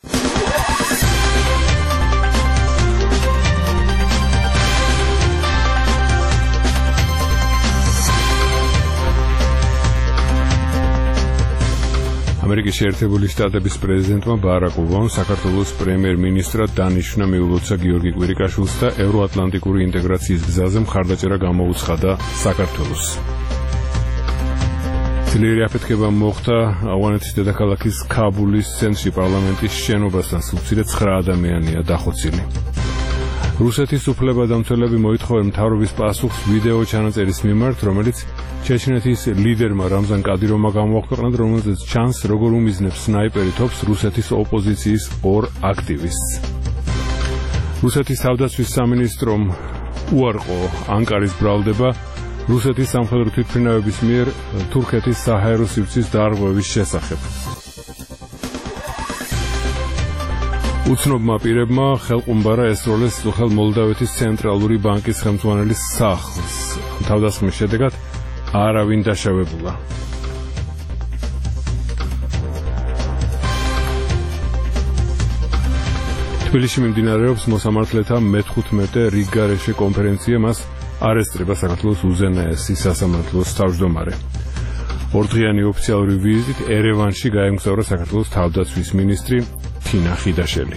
ამერიკის შეერთებული შტატების პრეზიდენტმა ბარაკ ობამამ საქართველოს პრემიერ-მინისტრად დანიშნა მიულოცა გიორგი კვირიკაშვილს და ევროატლანტიკური ინტეგრაციის გზაზე მხარდაჭერა გამოუცხადა საქართველოს. ძლიერი აფეთქება მოხდა ავღანეთის დედაქალაქის ქაბულის ცენტრში პარლამენტის შენობასთან, სულ ცხრა ადამიანია დახოცილი. რუსეთის უფლებადამცველები მოითხოვენ მთავრობის პასუხს ვიდეო ჩანაწერის მიმართ, რომელიც ჩეჩნეთის ლიდერმა რამზან კადიროვმა გამოაქვეყნა, რომელზეც ჩანს, როგორ უმიზნებს სნაიპერი თოფს რუსეთის ოპოზიციის ორ აქტივისტს. რუსეთის თავდაცვის სამინისტრომ უარყო ანკარის ბრალდება რუსეთის სამხედრო თვითმფრინავების მიერ თურქეთის საჰაერო სივრცის დარღვევის შესახებ. უცნობმა პირებმა ხელყუმბარა ესროლეს ხელ მოლდავეთის ცენტრალური ბანკის ხელმძღვანელის სახლს. თავდასხმის შედეგად არავინ დაშავებულა. თბილისში მიმდინარეობს მოსამართლეთა მეთხუთმეტე რიგგარეშე კონფერენცია, მას არ ესწრება საქართველოს უზენაესი სასამართლოს თავმჯდომარე. ორდღიანი ოფიციალური ვიზიტით ერევანში გაემგზავრა საქართველოს თავდაცვის მინისტრი თინა ხიდაშელი.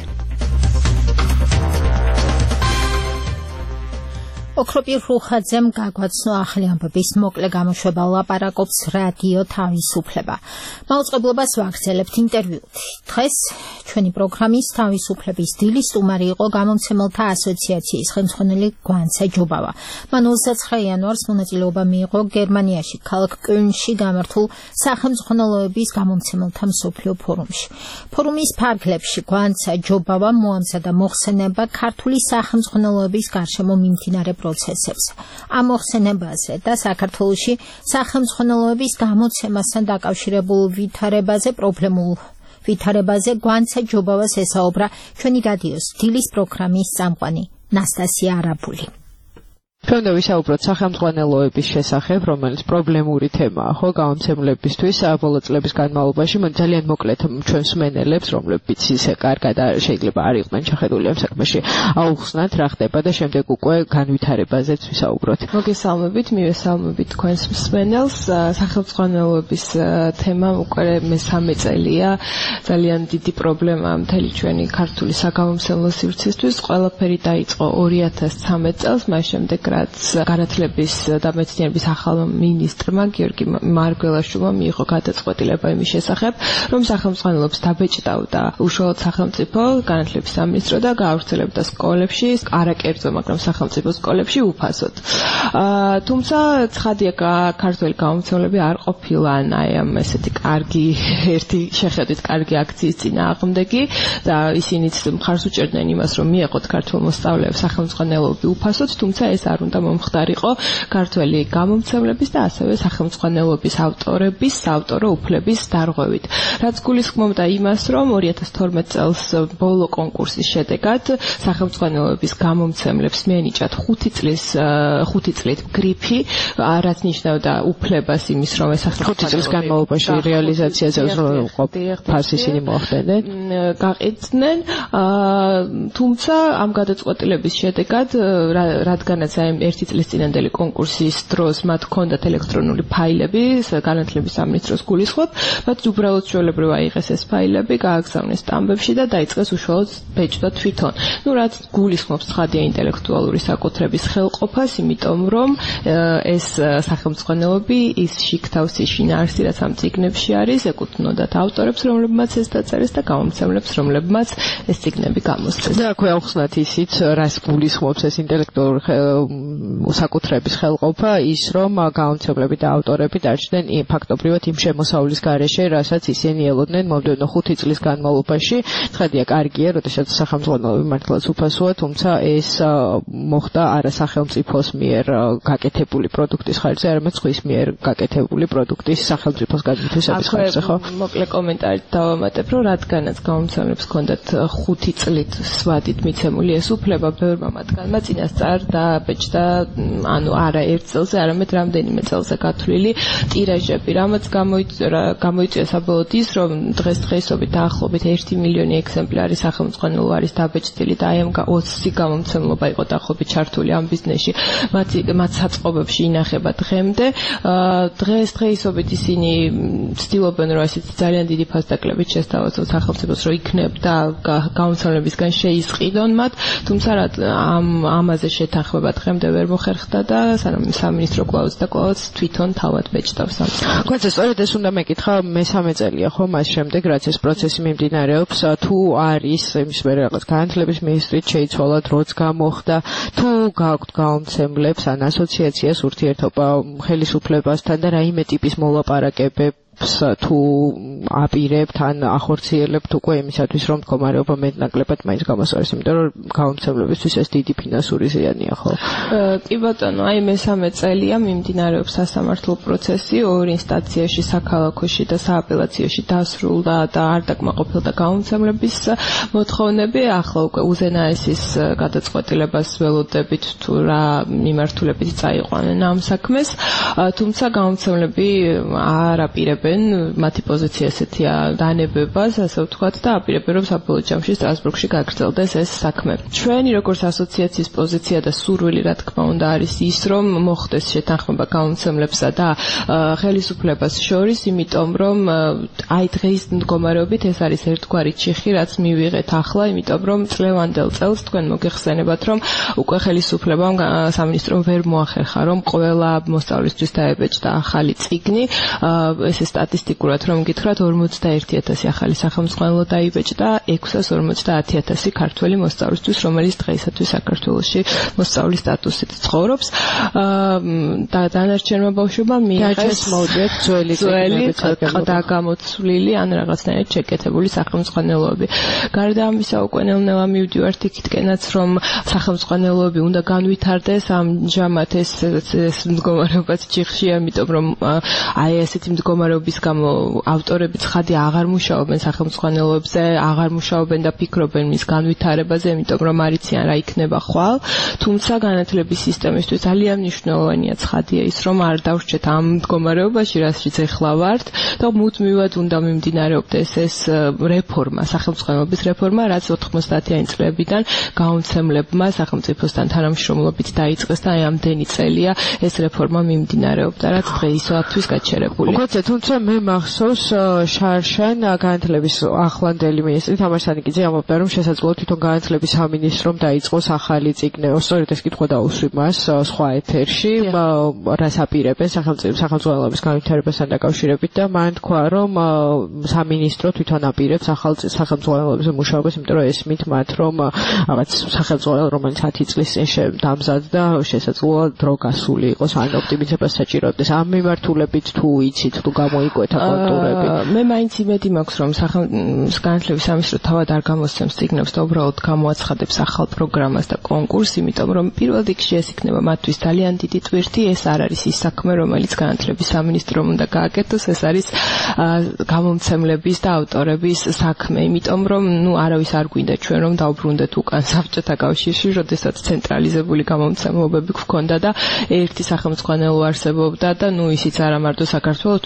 ოქროპირ რუხაძემ გაგვაცნო ახალი ამბების მოკლე გამოშვება, ლაპარაკობს რადიო თავისუფლება. მაუწყებლობას ვაგრძელებთ ინტერვიუთ. დღეს ჩვენი პროგრამის თავისუფლების დილის სტუმარი იყო გამომცემელთა ასოციაციის ხელმძღვანელი გვანცა ჯობავა. მან ოცდაცხრა იანვარს მონაწილეობა მიიღო გერმანიაში ქალაქ კოლნში გამართულ სახელმძღვანელოების გამომცემელთა მსოფლიო ფორუმში. ფორუმის ფარგლებში გვანცა ჯობავა მოამზადა მოხსენება ქართული სახელმძღვანელოების გარშემო მიმდინარე პროცესებს. ამ მოხსენებაზე და საქართველოში სახელმძღვანელოების გამოცემასთან დაკავშირებულ ვითარებაზე პრობლემულ ვითარებაზე გვანცა ჯობავას ესაუბრა ჩვენი რადიოს დილის პროგრამის წამყვანი ნასტასია არაბული. Ჩვენ ვისაუბროთ სახელმძღვანელოების შესახებ, რომელიც პრობლემური თემაა, ხო, გამომცემლებისთვის ბოლო წლების განმავლობაში. მან ძალიან მოკლედ ჩვენს მსმენელებს, რომლებიც ისე კარგად შეიძლება არ იყვნენ ჩახედული ამ საქმეში, აუხსნათ რა ხდება და შემდეგ უკვე განვითარებაზეც ვისაუბროთ. მოგესალმებით, მივესალმებით თქვენს მსმენელს. სახელმძღვანელოების თემა უკვე მესამე წელია, ძალიან დიდი პრობლემაა მთელი ჩვენი ქართული საგამომცემლო სივრცისთვის. ყველაფერი დაიწყო ორი ათას ცხრამეტ წელს, მას შემდეგ რაც განათლების და მეცნიერების ახალ მინისტრმა გიორგი მარგველაშვილმა მიიღო გადაწყვეტილება იმის შესახებ, რომ სახელმძღვანელობს დაბეჭდავდა უშუალოდ სახელმწიფო განათლების სამინისტრო და გაავრცელებდა სკოლებში, არაკერძო, მაგრამ სახელმწიფო სკოლებში უფასოდ. თუმცა ცხადია, ქართველი გამომცემლები არ ყოფილან აი ამ ესეთი კარგი ერთი შეხედვით კარგი აქციის წინააღმდეგი და ისინიც მხარს უჭერდნენ იმას, რომ მიეყოთ ქართულ მოსწავლეებს სახელმძღვანელოები უფასოდ, თუმცა ეს არ უნდა მომხდარიყო ქართველი გამომცემლების და ასევე სახელმძღვანელოების ავტორების საავტორო უფლების დარღვევით. რაც გულისხმობდა იმას, რომ ორი ათას თორმეტ წელს ბოლო კონკურსის შედეგად სახელმძღვანელოების გამომცემლებს მიენიჭათ ხუთი წლის ხუთი წლით გრიფი, რაც ნიშნავდა უფლებას იმის, რომ ეს ხუთი წლის განმავლობაში რეალიზაციაზე ფარს ისინი მოახდენენ, გაყიდნენ. თუმცა ამ გადაწყვეტილების შედეგად რადგანაც აი ერთი წლის წინანდელი კონკურსის დროს მათ ჰქონდათ ელექტრონული ფაილები, განათლების სამინისტროს გულისხმობ, მათ უბრალოდ ჩვეულებრივ აიღეს ეს ფაილები, გააგზავნეს სტამბებში და დაიწყეს უშუალოდ ბეჭდა თვითონ. ნუ რაც გულისხმობს ცხადია ინტელექტუალური საკუთრების ხელყოფას, იმიტომ რომ ეს სახელმძღვანელოები ის შიგთავს ის შინაარსი, რაც ამ წიგნებში არის, ეკუთვნოდათ ავტორებს, რომლებმაც ეს დაწერეს და გამომცემლებს, რომლებმაც ეს წიგნები გამოსცეს. და აქვე ავხსნათ ისიც, რას გულისხმობს ეს ინტელექტუალური საკუთრების ხელყოფა, ის რომ გამომცემლები და ავტორები დარჩნენ ფაქტობრივად იმ შემოსავლის გარეშე, რასაც ისინი ელოდნენ მომდევნო ხუთი წლის განმავლობაში. ცხადია, კარგია, როდესაც სახელმძღვანელოები მართლაც უფასოა, თუმცა ეს მოხდა არა სახელმწიფოს მიერ გაკეთებული პროდუქტის ხარჯზე, არამედ სხვის მიერ გაკეთებული პროდუქტის სახელმწიფოს გადმოთვისების ხარჯზე, ხო? მოკლე კომენტარი დავამატებ, რომ რადგანაც გამომცემლებს ჰქონდათ ხუთი წლით სვადით მიცემული ეს უფლება, ბევრმა მათგანმა წინასწარ დაბეჭდა, ანუ არა ერთ წელზე, არამედ რამდენიმე წელზე გათვლილი ტირაჟები, რამაც გამოიწვია საბოლოოდ ის, რომ დღესდღეობით დაახლოებით ერთი მილიონი ეგზემპლარი სახელმძღვანელო არის დაბეჭდილი და აი ამ ოცი გამომცემლობა იყო დაახლოებით ჩართული ამ ბიზნესში. მათ მათ საწყობებში ინახება დღემდე. დღესდღეობით ისინი ცდილობენ, რომ ესეთი ძალიან დიდი ფასდაკლებით შესთავაზოს სახელმწიფოს, რომ იქნებდა გამომცემლებისგან შეისყიდონ მათ, თუმცა ამ ამაზე შეთანხმება დღემდე ვერ მოხერხდა და სამინისტრო კვლავაც და კვლავაც თვითონ თავად ბეჭდავს ამ. გვაცა სწორედ ეს უნდა მეკითხა, მესამე წელია ხო მას შემდეგ, რაც ეს პროცესი მიმდინარეობს, თუ არის იმის მერე რაღაც განათლების მინისტრით შეიცვალა, დროც გამოხდა, თუ გააქვთ გამომცემლებს ან ასოციაციას ურთიერთობა ხელისუფლებასთან და რაიმე ტიპის მოლაპარაკებებს თუ აპირებთ ან ახორციელებთ უკვე იმისათვის, რომ მდგომარეობა მეტნაკლებად მაინც გამოსწორდეს, იმიტომ რომ გამომცემლებისთვის ეს დიდი ფინანსური ზიანია, ხო? კი ბატონო, აი მესამე წელია მიმდინარეობს სასამართლო პროცესი ორ ინსტანციაში, საქალაქოში და სააპელაციოში დასრულდა და არ დაკმაყოფილდა გამომცემლების მოთხოვნები. ახლა უკვე უზენაესის გადაწყვეტილებას ველოდებით თუ რა მიმართულებით წაიყვანენ ამ საქმეს, თუმცა გამომცემლები არ აპირებენ მათი პოზიცია ესეთია დანებებას, ასე ვთქვათ, და აპირებენ, რომ საბოლოო ჯამში სტრასბურგში გაგრძელდეს ეს საქმე. ჩვენი როგორც ასოციაციის პოზიცია და სურვილი, რა თქმა უნდა, არის ის, რომ მოხდეს შეთანხმება გამომცემლებსა და ხელისუფლებას შორის, იმიტომ რომ აი დღის მდგომარეობით ეს არის ერთგვარი ჩიხი, რაც მივიღეთ ახლა, იმიტომ რომ წლევანდელ წელს თქვენ მოგეხსენებათ, რომ უკვე ხელისუფლებამ სამინისტრომ ვერ მოახერხა, რომ ყველა მოსწავლისთვის დაებეჭდა ახალი წიგნი, ეს სტატისტიკურად რომ გითხრათ, ორმოცდაერთი ათასი ახალი სახელმძღვანელო დაიბეჭდა, ექვსას ორმოცდაათი ათასი ქართველი მოსწავლისთვის, რომელიც დღეისათვის საქართველოში მოსწავლის სტატუსით ცხოვრობს. და დანარჩენმა ბავშვებმა მიიღეს მოდიეთ ძველი დაგამოცვლილი ან რაღაცნაირად შეკეთებული სახელმძღვანელოები. გარდა ამისა, უკვე ნელ-ნელა მივდივართ იქითკენაც, რომ სახელმძღვანელოები უნდა განვითარდეს, ამჟამად ეს მდგომარეობაც ჩიხშია, იმიტომ რომ აი ესეთი მდგომარეობის გამო ავტორები ცხადი აღარ მუშაობენ სახელმძღვანელოებზე, აღარ მუშაობენ და ფიქრობენ მის განვითარებაზე, იმიტომ რომ არიციან რა იქნება ხვალ, თუმცა განათლების სისტემისთვის ძალიან მნიშვნელოვანია ცხადია ის, რომ არ დავრჩეთ ამ მდგომარეობაში, რასაც ეხლა ვართ და მუდმივად უნდა მიმდინარეობდეს ეს რეფორმა, სახელმძღვანელობის რეფორმა, რაც ოთხმოცდაათიანი წლებიდან გამომცემლებმა სახელმწიფოსთან თანამშრომლობით დაიწყეს და აი ამდენი წელია ეს რეფორმა მიმდინარეობდა, რაც დღეისათვის გაჩერებული. მოკლედ, თუმცა მე მახსოვს შარშან განათლების ახლანდელი მინისტრი თამარ სანიკიძე ამბობდა, რომ შესაძლოა თვითონ განათლების სამინისტრომ დაიწყოს ახალი წიგნი. სწორედ ეს კითხვა დაუსვი მას სხვა ეთერში, რას აპირებენ სახელმძღვანელოების განვითარებასთან დაკავშირებით და მან თქვა, რომ სამინისტრო თვითონ აპირებს ახალ სახელმძღვანელოებზე მუშაობას, იმიტომ რომ ესმით მათ, რომ რაღაც სახელმძღვანელო, რომელიც ათი წლის წინ დამზადდა, შესაძლოა დრო გასული იყოს, ან ოპტიმიზებას საჭიროებდეს. ამ მიმართულებით თუ იცით, თუ გამოიკვეთა კონტურები? მე მაინც იმედი მაქვს, რომ განათლების სამინისტრო თავად არ გამოსცემს წიგნებს და უბრალოდ გამოაცხადებს ახალ პროგრამას და კონკურსს, იმიტომ რომ პირველ რიგში ეს იქნება მათთვის ძალიან დიდი ტვირთი, ეს არ არის ის საქმე, რომელიც განათლების სამინისტრომ უნდა გააკეთოს, ეს არის გამომცემლების და ავტორების საქმე, იმიტომ რომ ნუ არავის არ გვინდა ჩვენ რომ დავბრუნდეთ უკან საბჭოთა კავშირში, როდესაც ცენტრალიზებული გამომცემლობები გვქონდა და ერთი სახელმძღვანელო არსებობდა და ნუ ისიც არა მარტო საქართველოსთვის, არამედ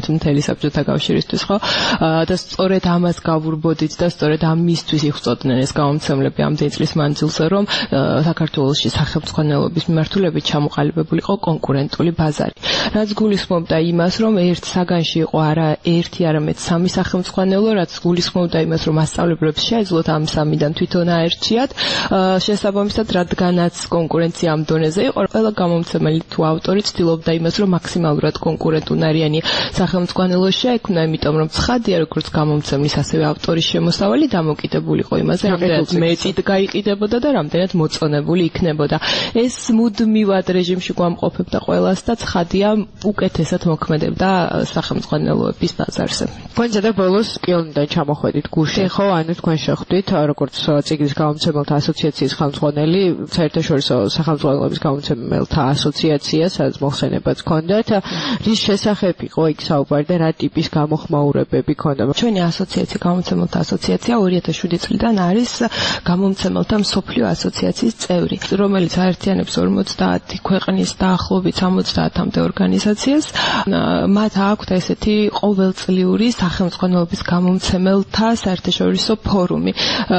მთელი საბჭოთა კავშირისთვის, ხო? და სწორედ ამას გავურბოდით და სწორედ ამისთვის იხსოვდნენ ეს გამომცემლები ამდენი წლის მანძილზე, რომ საქართველოში სახელმწიფოების მიმართულებით ჩამოყალიბებულიყო კონკურენტული ბაზარი. რაც გულისხმობდა იმას, რომ ერთ საგანში იყო არა ერთი, არამედ სამი სახელმწიფო, რაც გულისხმობდა იმას, რომ მასწავლებლებს შეეძლოთ ამ სამიდან თვითონ აერჩიათ. შესაბამისად, რადგანაც კონკურენცია ამ დონეზე იყო, ყველა გამომცემელი თუ ავტორი ცდილობდა იმას, რომ მაქსიმალურად კონკურენტუნარიანი სახელმწიფო შეექმნა, იმიტომ რომ ცხადია, როგორც გამომცემლის, ასევე ავტორის შემოსავალი დამოკიდებული იყო იმაზე, რამდენად მეტით გაიყიდებოდა და რამდენად მოწონებული იქნებოდა. ეს მუდმივად რეჟიმში გვამყოფებდა ყველას და ცხადია, უკეთესად მოქმედებდა სახელმწიფოების ბაზარზე. თქვენ და ბოლოს კილონიდან ჩამოხვედით გუშინ, ხო? ანუ თქვენ შეხვდით, როგორც წიგნის გამომცემელთა ასოციაციის ხელმძღვანელი, საერთაშორისო სახელმწიფოების გამომცემელთა ასოციაცია, სადაც მოხსენებაც ჰქონდათ. რის შესახებ იყო იქ საუბარი და რა ტიპის გამოხმაურებები ჰქონდა? ჩვენი ასოციაცია, გამომცემელთა ასოციაცია ორი ათას შვიდი წლიდან არის გამომცემელთა მსოფლიო ასოციაციის წევრი, რომელიც აერთიანებს ორმოცდაათი ქვეყნის დაახლოებით სამოცდაათამდე ორგანიზაციას. მათ აქვთ ესეთი ყოველწლიური სახელმწიფოების გამომცემელთა საერთაშორისო ფორუმი.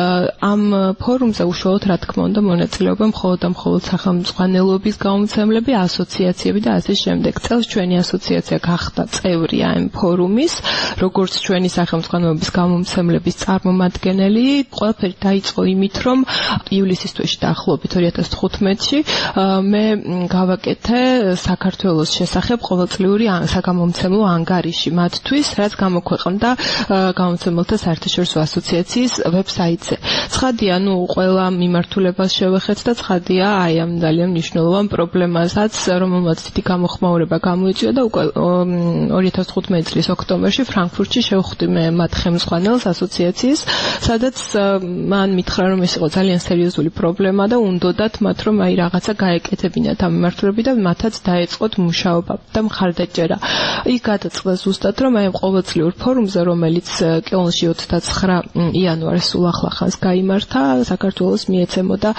ამ ფორუმზე უშუალოდ რა თქმა უნდა მონაწილეობენ მხოლოდ და მხოლოდ სახელმწიფოების გამომცემლები, ასოციაციები და ასე შემდეგ. წელს ჩვენი ასოციაცია გახდა წევრი ამ ფორუმის, როგორც ჩვენი სახელმწიფოების გამომცემლების წარმომადგენელი. ყველაფერი დაიწყო იმით, რომ ივლისის თვეში დაახლოებით ორი ათას თხუთმეტში მე გავაკეთე საქართველოს შესახებ ყოველწლიური საგამომცემლო ანგარიში მათთვის, რაც გამოქვეყნდა გამომცემელთა საერთაშორისო ასოციაციის ვებსაიტზე. ცხადია, ნუ ყველა მიმართულებას შევეხეთ და ცხადია, აი ამ ძალიან მნიშვნელოვან პრობლემასაც, რომელმაც დიდი გამოხმაურება გამოიწვია და უკვე ორი ათას თხუთმეტი წლის ოქტომბერში ფრანკფურტში შევხვდი მე მათ ხელმძღვანელს ასოციაციის, სადაც მან მითხრა, რომ ეს იყო ძალიან სერიოზული პრობლემა და უნდოდათ მათ, რომ აი რაღაცა გაეკეთებინათ ამ მიმართულებით და მათაც დაეწყოთ მუშაობა და მხარდაჭერა. იქ გადაწყდა ზუსტად, რომ აი ყოველწლიურ ფორუმზე, რომელიც კელნში ოცდაცხრა იანვარს სულ ახლახანს გაიმართა, საქართველოს მიეცემოდა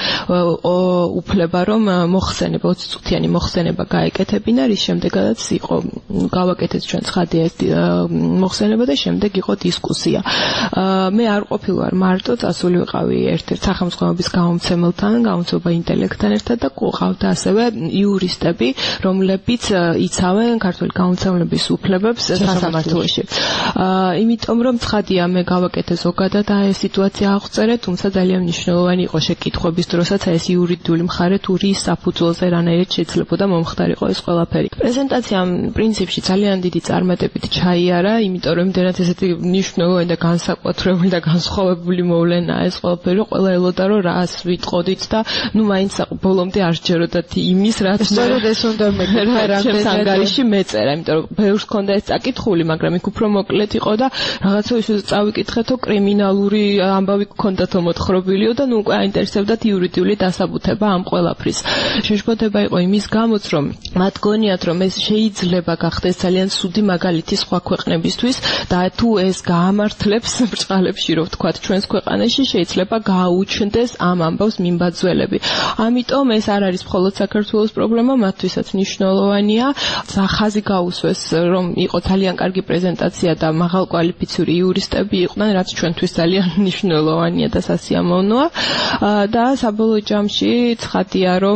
უფლება, რომ მოხსენება, ოცი წუთიანი მოხსენება გაეკეთებინა, რის შემდეგაც იყო გავაკეთეთ ჩვენ ცხადია ეს მოხსენება და შემდეგ იყო დისკუსია. მე არ ყოფილვარ მარტო, წასული ვიყავი ერთ-ერთ სახელმწიფოების გამომცემელთან, გამომცემლობა ინტელექტთან ერთად და ყავდა ასევე იურისტები, რომლებიც იცავენ ქართული გამომცემლების უფლებებს სასამართლოში. იმიტომ რომ ცხადია მე გავაკეთე ზოგადად ეს სიტუაცია აღწერე, თუმცა ძალიან მნიშვნელოვანი იყო შეკითხვების დროსაც ეს იურიდიული მხარე თუ რის საფუძველზე რანაირად შეიძლებოდა მომხდარიყო ეს ყველაფერი. პრეზენტაციამ პრინციპში ძალიან დიდი წარმატებით ჩაიარა, იმიტომ რომ იმდენად ესეთი მნიშვნელოვანი და განსაკუთრებული და განსხვავებული მოვლენაა ეს ყველაფერი, რომ ყველა ელოდა რომ რას ვიტყოდით და ნუ მაინც ბოლომდე არ სჯეროდათ იმის, რაც სწორედ ეს უნდა მეკითხა რამდენად ანგარიში მეწერა, იმიტომ რომ ბევრს ჰქონდა ეს წაკითხული, მაგრამ იქ უფრო მოკლედ იყო და რაღაცა ისე წავიკითხეთო, კრიმინალური ამბავი ჰქონდათო მოთხრობილიო და ნუ უკვე აინტერესებდათ იურიდიული დასაბუთება ამ ყველაფრის. შეშფოთება იყო იმის გამოც, რომ მათ გონიათ, რომ ეს შეიძლება გახდეს ძალიან ცუდი მაგალითი სხვა ქვეყნებისთვის და თუ ეს გაამართლებს ბრჭყალებში, რომ ვთქვათ, ჩვენს ქვეყანაში შეიძლება გააუჩნდეს ამ ამბავს მიმბაძველები. ამიტომ ეს არ არის მხოლოდ საქართველოს პრობლემა, მათთვისაც მნიშვნელოვანია. ხაზი გაუსვეს, რომ იყო ძალიან კარგი პრეზენტაცია და მაღალკვალიფიციური იურისტები იყვნენ, რაც ჩვენთვის ძალიან მნიშვნელოვანია და სასიამოვნოა. და საბოლოო ჯამში ცხადია, რომ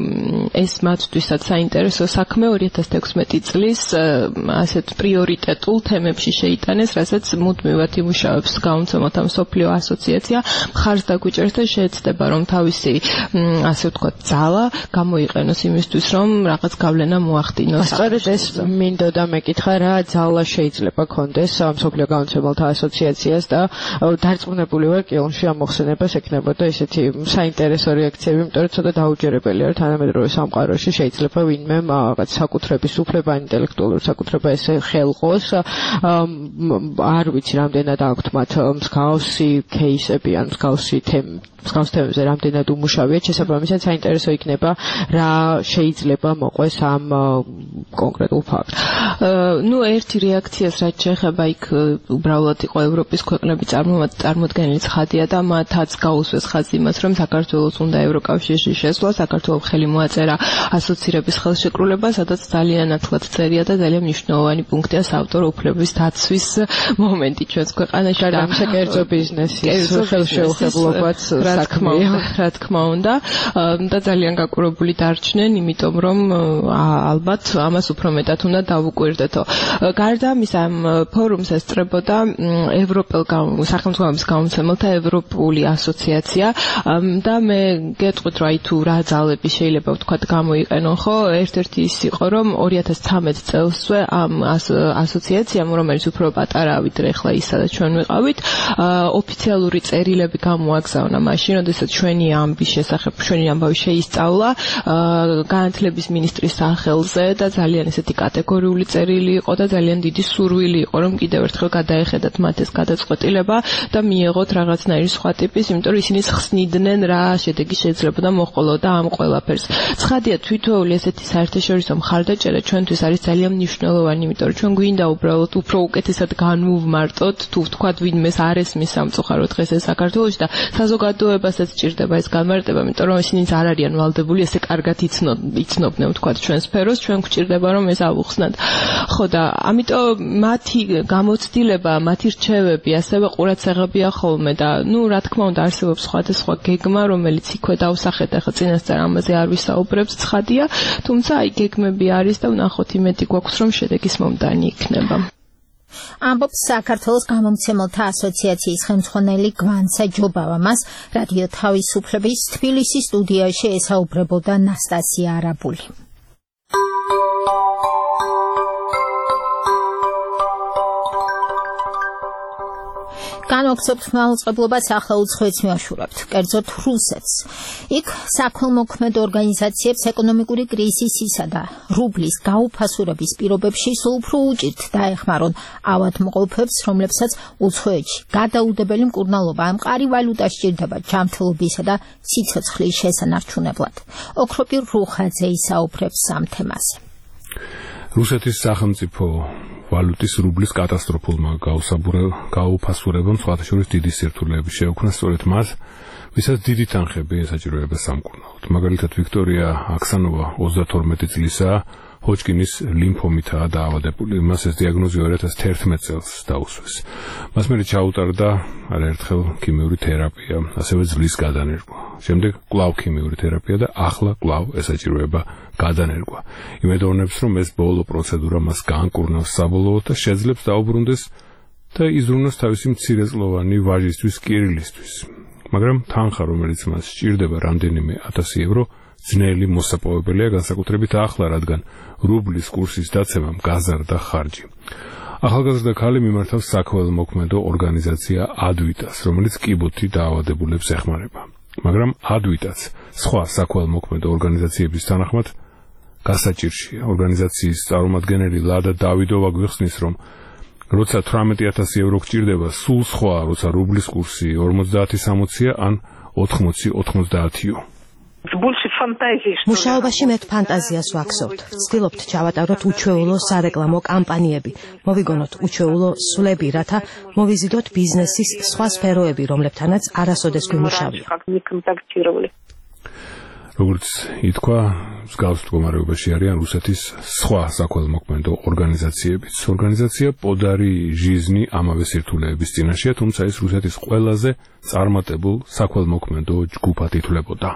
ეს მათთვისაც საინტერესო საქმე ორი ათას თექვსმეტი წლის ასეთ პრიორიტეტულ თემებში შეიტანეს, რასაც მუდმივად იმუშავებს გამომცემელთა მსოფლიო ასოციაცია, მხარს დაგვიჭერს და შეეცდება, რომ თავისი ასე ვთქვათ, ძალა გამოიყენოს იმისთვის, რომ რაღაც გავლენა მოახდინოს. სწორედ ეს მინდოდა მეკითხა, რა ძალა შეიძლება კონდეს მსოფლიო გამომცემელთა ასოციაციას და დარწმუნებული ვარ, კილონში ამ მოხსენებას ექნებოდა ესეთი საინტერესო რეაქციები, იმიტომ რომ ცოტა დაუჯერებელია, რომ თანამედროვე სამყაროში შეიძლება ვინმე რაღაც საკუთრების უფლება, ინტელექტუალური საკუთრება ესე ხელყოს. არ ვიცი რამდენად აქვთ მათ მსგავსი кейსები ან მსგავსი თემები მსგავს თემებზე რამდენად უმუშავია, შესაბამისად საინტერესო იქნება რა შეიძლება მოყვეს ამ კონკრეტულ ფაქტს. ნუ ერთი რეაქციას რაც შეეხება იქ უბრალოდ იყო ევროპის ქვეყნები წარმოადგენელი ცხადია და მათაც გაუსვეს ხაზი იმას, რომ საქართველოს უნდა ევროკავშირში შესვლა, საქართველოს ხელი მოაწერა ასოცირების ხელშეკრულება, სადაც ძალიან ნათლად წერია და ძალიან მნიშვნელოვანი პუნქტია საავტორო უფლებების დაცვის მომენტი ჩვენს ქვეყანაში და კერძო ბიზნესის ხელშეუხებლობაც რა თქმა უნდა, რა თქმა უნდა და ძალიან გაკურებული დარჩნენ, იმიტომ რომ ალბათ ამას უფრო მეტად უნდა დავუკვირდეთო. გარდა ამისა, ამ ფორუმს ესწრებოდა ევროპელ სახელმწიფოების გამომცემელთა ევროპული ასოციაცია და მე გეტყვით რა თუ რა ძალები შეიძლება ვთქვათ გამოიყენონ, ხო? ერთ-ერთი ის იყო, რომ ორი ათას ცხრამეტ წელსვე ამ ასოციაციამ, რომელიც უფრო პატარა ვიდრე ახლა ის სადაც ჩვენ ვიყავით, ოფიციალური წერილები გამოაგზავნა მაშინ, როდესაც ჩვენი ამბის შესახებ, ჩვენი ამბავი შეისწავლა განათლების მინისტრის სახელზე და ძალიან ესეთი კატეგორიული წერილი იყო და ძალიან დიდი სურვილი იყო, რომ კიდევ ერთხელ გადაეხედათ მათ ეს გადაწყვეტილება და მიეღოთ რაღაცნაირი სხვა ტიპის, იმიტომ რომ ისინი ხსნიდნენ რა შედეგი შეიძლებოდა მოჰყოლოდა ამ ყველაფერს. ცხადია, თვითოეული ესეთი საერთაშორისო მხარდაჭერა ჩვენთვის არის ძალიან მნიშვნელოვანი, იმიტომ რომ ჩვენ გვინდა უბრალოდ უფრო უკეთესად განვუმარტოთ, თუ ვთქვათ ვინმეს არ ესმის სამწუხაროდ დღეს ეს საქართველოში და საზოგადოებასაც ჭირდება ეს განმარტება, იმიტომ რომ ისინიც არ არიან ვალდებული ესე კარგად იცნობდნენ ვთქვათ ჩვენ სფეროს, ჩვენ გვჭირდება რომ ეს ავუხსნათ. ხო და ამიტომ მათი გამოცდილება, მათი რჩევები ასევე ყურადსაღებია ხოლმე და ნუ რა თქმა უნდა არსებობს სხვადასხვა გეგმა, რომელიც იქვე დავსახეთ, ახლა წინასწარ ამაზე არ ვისაუბრებს, ცხადია, თუმცა აი გეგმები არის და ვნახოთ იმედი გვაქვს რომ შედეგის მომდანი იქნება. ამბობს საქართველოს გამომცემელთა ასოციაციის ხელმძღვანელი გვანცა ჯობავა. მას რადიო თავისუფლების თბილისის სტუდიაში ესაუბრებოდა ნასტასია არაბული. განვაგრძობთ მაუწყებლობას ახლა უცხოეთს მივაშურებთ, კერძოდ რუსეთს. იქ საქველმოქმედო ორგანიზაციებს ეკონომიკური კრიზისისა და რუბლის გაუფასურების პირობებში სულ უფრო უჭირთ დაეხმარონ ავადმყოფებს, რომლებსაც უცხოეთში გადაუდებელი მკურნალობა ან მყარი ვალუტა სჭირდება ჯანმრთელობისა და სიცოცხლის შესანარჩუნებლად. ოქროპირ რუხაძე ისაუბრებს ამ თემაზე. რუსეთის სახელმწიფო ვალუტის რუბლის კატასტროფულმა გაუფასურებამ სხვათა შორის დიდი სირთულეები შეუქმნა სწორედ მას, ვისაც დიდი თანხები ესაჭიროება სამკურნალოდ. მაგალითად, ვიქტორია აქსანოვა ოცდათორმეტი წლისაა, ჰოჯკინის ლიმფომითაა დაავადებული. მას ეს დიაგნოზი ორი ათას თერთმეტ წელს დაუსვეს. მას მერე ჩაუტარდა არაერთხელ ქიმიური თერაპია, ასევე ძვლის გადანერგვა. შემდეგ კვლავ ქიმიური თერაპია და ახლა კვლავ ესაჭიროება გადანერგვა. იმედოვნებს, რომ ეს ბოლო პროცედურა მას გაანკურნავს საბოლოოდ და შეძლებს დაუბრუნდეს და იზრუნოს თავისი მცირეწლოვანი ვაჟისთვის კირილისთვის. მაგრამ თანხა, რომელიც მას სჭირდება რამდენიმე ათასი ევრო, ძნელი მოსაპოვებელია, განსაკუთრებით ახლა, რადგან რუბლის კურსის დაცემამ გაზარდა ხარჯი. ახალგაზრდა ქალი მიმართავს საქველმოქმედო ორგანიზაცია ადვიტას, რომელიც კიბოთი დაავადებულებს ეხმარება. მაგრამ ადვიტაც სხვა საქველმოქმედო ორგანიზაციების თანახმად გასაჭირშია. ორგანიზაციის წარმომადგენელი ლადა დავიდოვა გვიხსნის, რომ როცა თვრამეტი ათასი ევრო გჭირდება, სულ სხვა, როცა რუბლის კურსი ორმოცდაათი სამოცია ან ოთხმოცი ოთხმოცდაათიო. მუშაობაში მეტ ფანტაზიას ვაქსოვთ. ვცდილობთ ჩავატაროთ უჩვეულო სარეკლამო კამპანიები, მოვიგონოთ უჩვეულო სვლები, რათა მოვიზიდოთ ბიზნესის სხვა სფეროები, რომლებთანაც არასოდეს გვიმუშავია. როგორც ითქვა, მსგავს მდგომარეობაში არიან რუსეთის სხვა საქველმოქმედო ორგანიზაციებიც. ორგანიზაცია პოდარი ჟიზნი ამავე სირთულეების წინაშეა, თუმცა ის რუსეთის ყველაზე წარმატებულ საქველმოქმედო ჯგუფად ითვლებოდა.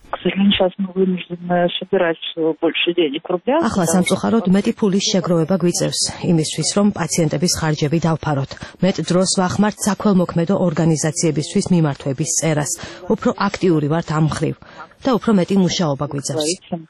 ახლა სამწუხაროდ მეტი ფულის შეგროვება გვიწევს იმისთვის, რომ პაციენტების ხარჯები დავფაროთ. მეტ დროს ვახმართ საქველმოქმედო ორგანიზაციებისთვის მიმართვების წერას. უფრო აქტიური ვართ ამ მხრივ და უფრო მეტი მუშაობა გვიწევს.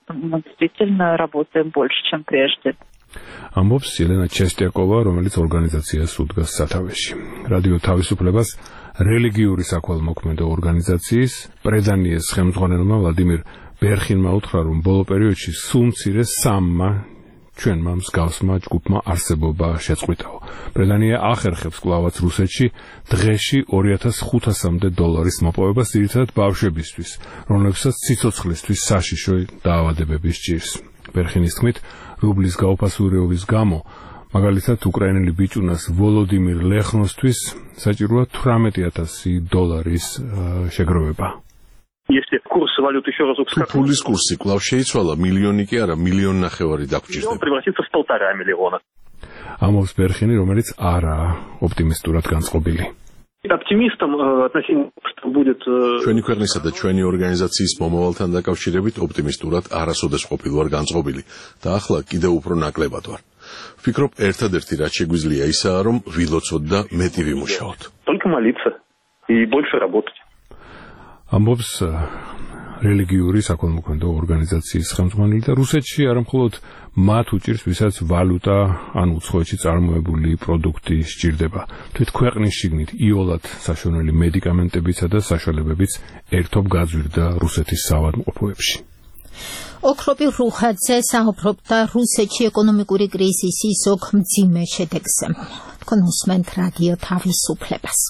ამბობს ელენა ჩესტიაკოვა, რომელიც ორგანიზაციას უდგას სათავეში. რადიო თავისუფლებას რელიგიური საქველმოქმედო ორგანიზაციის პრედანიეს ხელმძღვანელმა ვლადიმირ ბერხინმა უთხრა, რომ ბოლო პერიოდში სულ მცირე სამმა ჩვენმა მსგავსმა ჯგუფმა არსებობა შეწყვიტაო. ბრიტანია ახერხებს კვლავაც რუსეთში დღეში ორი ათას ხუთასამდე დოლარის მოპოვებას ძირითადად ბავშვებისთვის, რომლებსაც სიცოცხლისთვის საშიშო დაავადებები სჭირს. ბერხინის თქმით, რუბლის გაუფასურების გამო მაგალითად უკრაინელი ბიჭუნას ვოლოდიმირ ლეხნოსთვის საჭიროა თვრამეტი ათასი დოლარის შეგროვება. Если курс валют еще разок скакнет, пуლის курსი კვლავ შეიცვალა, მილიონი კი არა, მილიონ ნახევარი დაგჭირდება. он превратится в полтора миллиона. ამობს ბერხინი, რომელიც არაა ოპტიმისტურად განწყობილი. Оптимистом относительно будет ჩვენი ქვეყნისა და ჩვენი ორგანიზაციის მომავალთან დაკავშირებით ოპტიმისტურად არასოდეს ყოფილ ვარ განწყობილი და ახლა კიდევ უფრო ნაკლებად ვარ. ვფიქრობ, ერთადერთი რაც შეგვიძლია ისაა, რომ ვილოცოთ და მეტი ვიმუშაოთ. Только молиться и больше работать. ამბობს რელიგიური საქველმოქმედო ორგანიზაციის ხელმძღვანელი და რუსეთში არამხოლოდ მათ უჭირს, ვისაც ვალუტა ან უცხოეთში წარმოებული პროდუქტი სჭირდება. თვით ქვეყნის შიგნით იოლად საშონელი მედიკამენტებიცა და საშუალებებიც ერთობ გაძვირდა რუსეთის საავადმყოფოებში. ოქროპი რუხაძე საუბრობდა რუსეთში ეკონომიკური კრიზისის ზოგ მძიმე შედეგზე. თქვენ უსმენთ რადიო თავისუფლებას.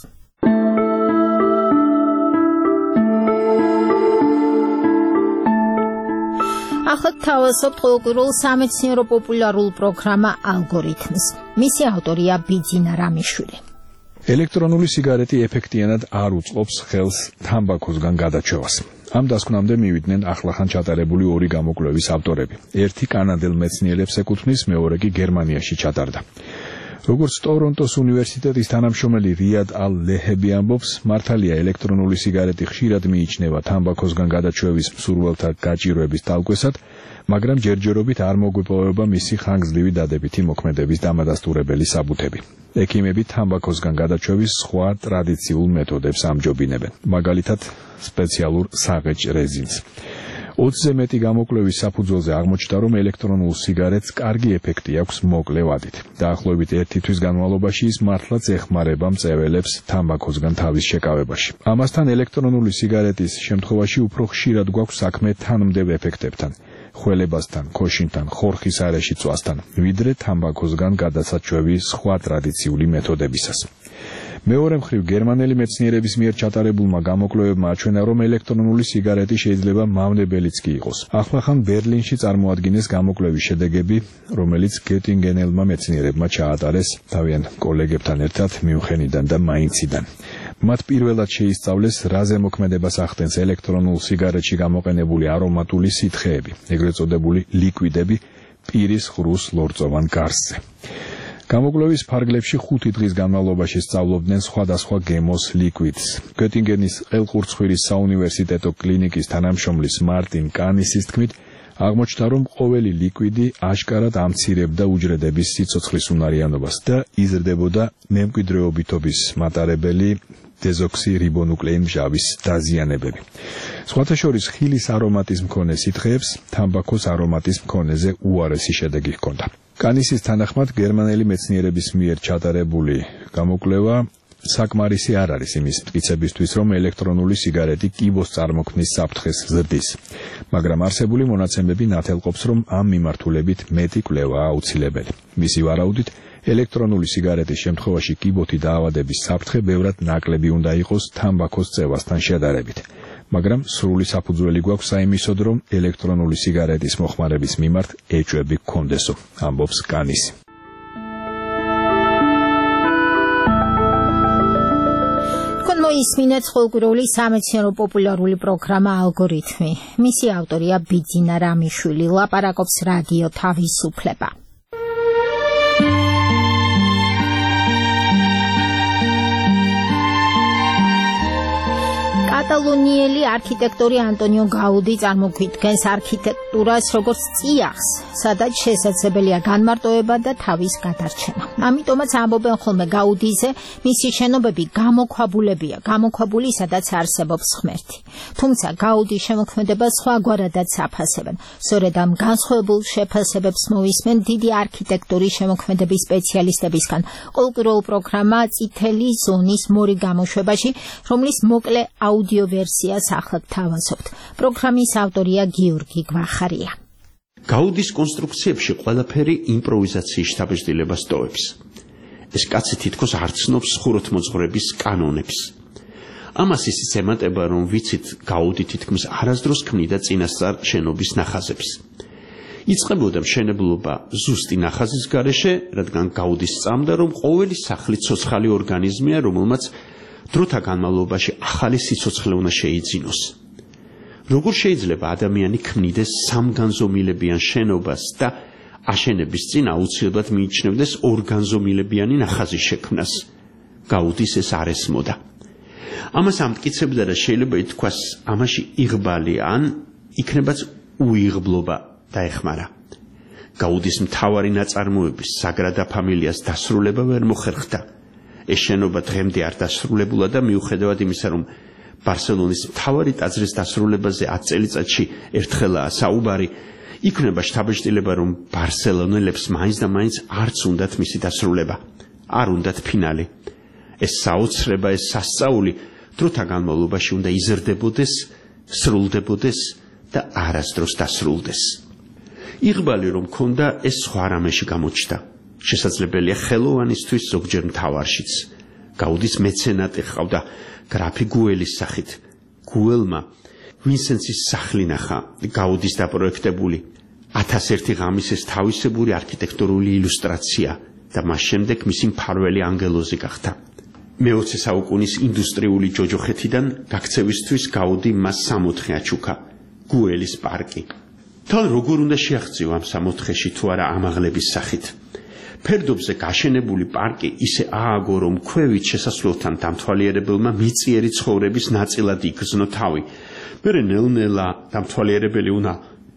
ახლა თავაზობთ ყოველკვირეულ სამეცნიერო პოპულარულ პროგრამა ალგორითმს. მისი ავტორია ბიძინა რამიშვილი. ელექტრონული სიგარეტი ეფექტიანად არ უწყობს ხელს თამბაქოსგან გადაჩევას. ამ დასკვნამდე მივიდნენ ახლახან ჩატარებული ორი გამოკვლევის ავტორები. ერთი კანადელ მეცნიერებს ეკუთვნის, მეორე კი გერმანიაში ჩატარდა. როგორც ტორონტოს უნივერსიტეტის თანამშრომელი რიად ალ-ლეჰები ამბობს, მართალია ელექტრონული სიგარეტი ხშირად მიიჩნევა თამბაქოსგან გადაჩევის მსურველთა გაჭირვების თავკვესად, მაგრამ ჯერჯერობით არ მოგვეპოვება მისი ხანგრძლივი დადებითი მოქმედების დამადასტურებელი საბუთები. ექიმები თამბაქოსგან გადაჩევის სხვა ტრადიციულ მეთოდებს ამჯობინებენ, მაგალითად სპეციალურ საღეჭ რეზინს. ოცზე მეტი გამოკვლევის საფუძველზე აღმოჩნდა, რომ ელექტრონულ სიგარეტს კარგი ეფექტი აქვს მოკლე ვადით. დაახლოებით ერთი თვის განმავლობაში ის მართლაც ეხმარება მწეველებს თამბაქოსგან თავის შეკავებაში. ამასთან ელექტრონული სიგარეტის შემთხვევაში უფრო ხშირად გვაქვს საქმე თანმდევ ეფექტებთან, ხველებასთან, ქოშინთან, ხორხის არეში წვასთან, ვიდრე თამბაქოსგან გადასაჩვევის სხვა ტრადიციული მეთოდებისას. მეორე მხრივ გერმანელი მეცნიერების მიერ ჩატარებულმა გამოკვლევებმა აჩვენა, რომ ელექტრონული სიგარეტი შეიძლება მავნებელიც კი იყოს. ახლახან ბერლინში წარმოადგინეს გამოკვლევის შედეგები, რომელიც გეტინგენელმა მეცნიერებმა ჩაატარეს თავიანთ კოლეგებთან ერთად მიუნხენიდან და მაინციდან. მათ პირველად შეისწავლეს, რა ზემოქმედებას ახდენს ელექტრონულ სიგარეტში გამოყენებული არომატული სითხეები, ეგრეთ წოდებული ლიკვიდები პირის ხრუს ლორწოვან გარსზე. გამოკვლევის ფარგლებში ხუთი დღის განმავლობაში სწავლობდნენ სხვადასხვა გემოს ლიკვიდს. გეტინგენის ყელყურცხვირის საუნივერსიტეტო კლინიკის თანამშრომლის მარტინ კანისის თქმით, აღმოჩნდა, რომ ყოველი ლიკვიდი აშკარად ამცირებდა უჯრედების სიცოცხლის უნარიანობას და იზრდებოდა მემკვიდრეობითობის მატარებელი დეზოქსირიბონუკლეინ მჟავის დაზიანებები. სხვათა შორის ხილის არომატის მქონე სითხეებს თამბაქოს არომატის მქონეზე უარესი შედეგი ჰქონდა. კანისის თანახმად გერმანელი მეცნიერების მიერ ჩატარებული გამოკვლევა საკმარისი არ არის იმის მტკიცებისთვის, რომ ელექტრონული სიგარეტი კიბოს წარმოქმნის საფრთხეს ზრდის. მაგრამ არსებული მონაცემები ნათელყოფს, რომ ამ მიმართულებით მეტი კვლევაა აუცილებელი. მისი ვარაუდით, ელექტრონული სიგარეტის შემთხვევაში კიბოთი დაავადების საფრთხე ბევრად ნაკლები უნდა იყოს თამბაქოს წევასთან შედარებით. მაგრამ სრული საფუძველი გვაქვს საიმისოდ, რომ ელექტრონული სიგარეტის მოხმარების მიმართ ეჭვები გქონდესო, ამბობს კანისი. თქვენ მოისმინეთ ყოველკვირეული სამეცნიერო პოპულარული პროგრამა ალგორითმი. მისი ავტორია ბიძინა რამიშვილი, ლაპარაკობს რადიო თავისუფლება. კატალონიელი არქიტექტორი ანტონიო გაუდი წარმოგვიდგენს არქიტექტურას როგორც წიაღს, სადაც შესაძლებელია განმარტოება და თავის გადარჩენა. ამიტომაც ამბობენ ხოლმე გაუდიზე, მისი შენობები გამოქვაბულებია, გამოქვაბული, სადაც არსებობს ღმერთი. თუმცა გაუდის შემოქმედებას სხვაგვარადაც აფასებენ. სწორედ ამ განსხვავებულ შეფასებებს მოვისმენ დიდი არქიტექტურის შემოქმედების სპეციალისტებისგან. ყოველკვირეულ პროგრამა წითელი ზონის მორი გამოშვებაში, რომლის მოკლე აუდიო ვერსიას ახლა გთავაზობთ. პროგრამის ავტორია გიორგი გვახარია. გაუდის კონსტრუქციებში ყველაფერი იმპროვიზაციის შთაბეჭდილებას ტოვებს. ეს კაცი თითქოს არ ცნობს ხუროთმოძღვრების კანონებს. ამას ისიც ემატება, რომ ვიცით, გაუდი თითქმის არასდროს ქმნიდა წინასწარ შენობის ნახაზებს. იწყებოდა მშენებლობა ზუსტი ნახაზის გარეშე, რადგან გაუდის სწამდა, რომ ყოველი სახლი ცოცხალი ორგანიზმია, რომელმაც დროთა განმავლობაში ახალი სიცოცხლე უნდა შეიძინოს. როგორ შეიძლება ადამიანი ქმნიდეს სამგანზომილებიან შენობას და აშენების წინ აუცილებლად მიიჩნევდეს ორგანზომილებიანი ნახაზის შექმნას? გაუდის ეს არ ესმოდა. ამას ამტკიცებდა და შეიძლება ითქვას, ამაში იღბალი ან იქნებაც უიღბლობა დაეხმარა. გაუდის მთავარი ნაწარმოების საგრადა ფამილიას დასრულება ვერ მოხერხდა. ეს შენობა დღემდე არ დასრულებულა და მიუხედავად იმისა, რომ ბარსელონის მთავარი ტაძრის დასრულებაზე ათ წელიწადში ერთხელაა საუბარი, იქნება შთაბეჭდილება, რომ ბარსელონელებს მაინც და მაინც არც უნდათ მისი დასრულება, არ უნდათ ფინალი. ეს საოცრება, ეს სასწაული დროთა განმავლობაში უნდა იზრდებოდეს, სრულდებოდეს და არასდროს დასრულდეს. იღბალი რომ ქონდა, ეს სხვა რამეში გამოჩნდა. შესაძლებელია ხელოვანისთვის ზოგჯერ მთავარშიც. გაუდის მეცენატი ჰყავდა გრაფი გუელის სახით. გუელმა ვინსენცის სახლი ნახა, გაუდის დაპროექტებული ათას ერთი ღამის ეს თავისებური არქიტექტურული ილუსტრაცია და მას შემდეგ მისი მფარველი ანგელოზი გახდა. მეოცე საუკუნის ინდუსტრიული ჯოჯოხეთიდან გაქცევისთვის გაუდი მას სამოთხე აჩუქა, გუელის პარკი. თან როგორ უნდა შეაღწიო ამ სამოთხეში თუ არა ამაღლების სახით? ფერდობზე გაშენებული პარკი ისე ააგო, რომ ქვევით შესასვლელთან დამთვალიერებელმა მიწიერი ცხოვრების ნაწილად იგრძნო თავი. მერე ნელ-ნელა დამთვალიერებელი უნდა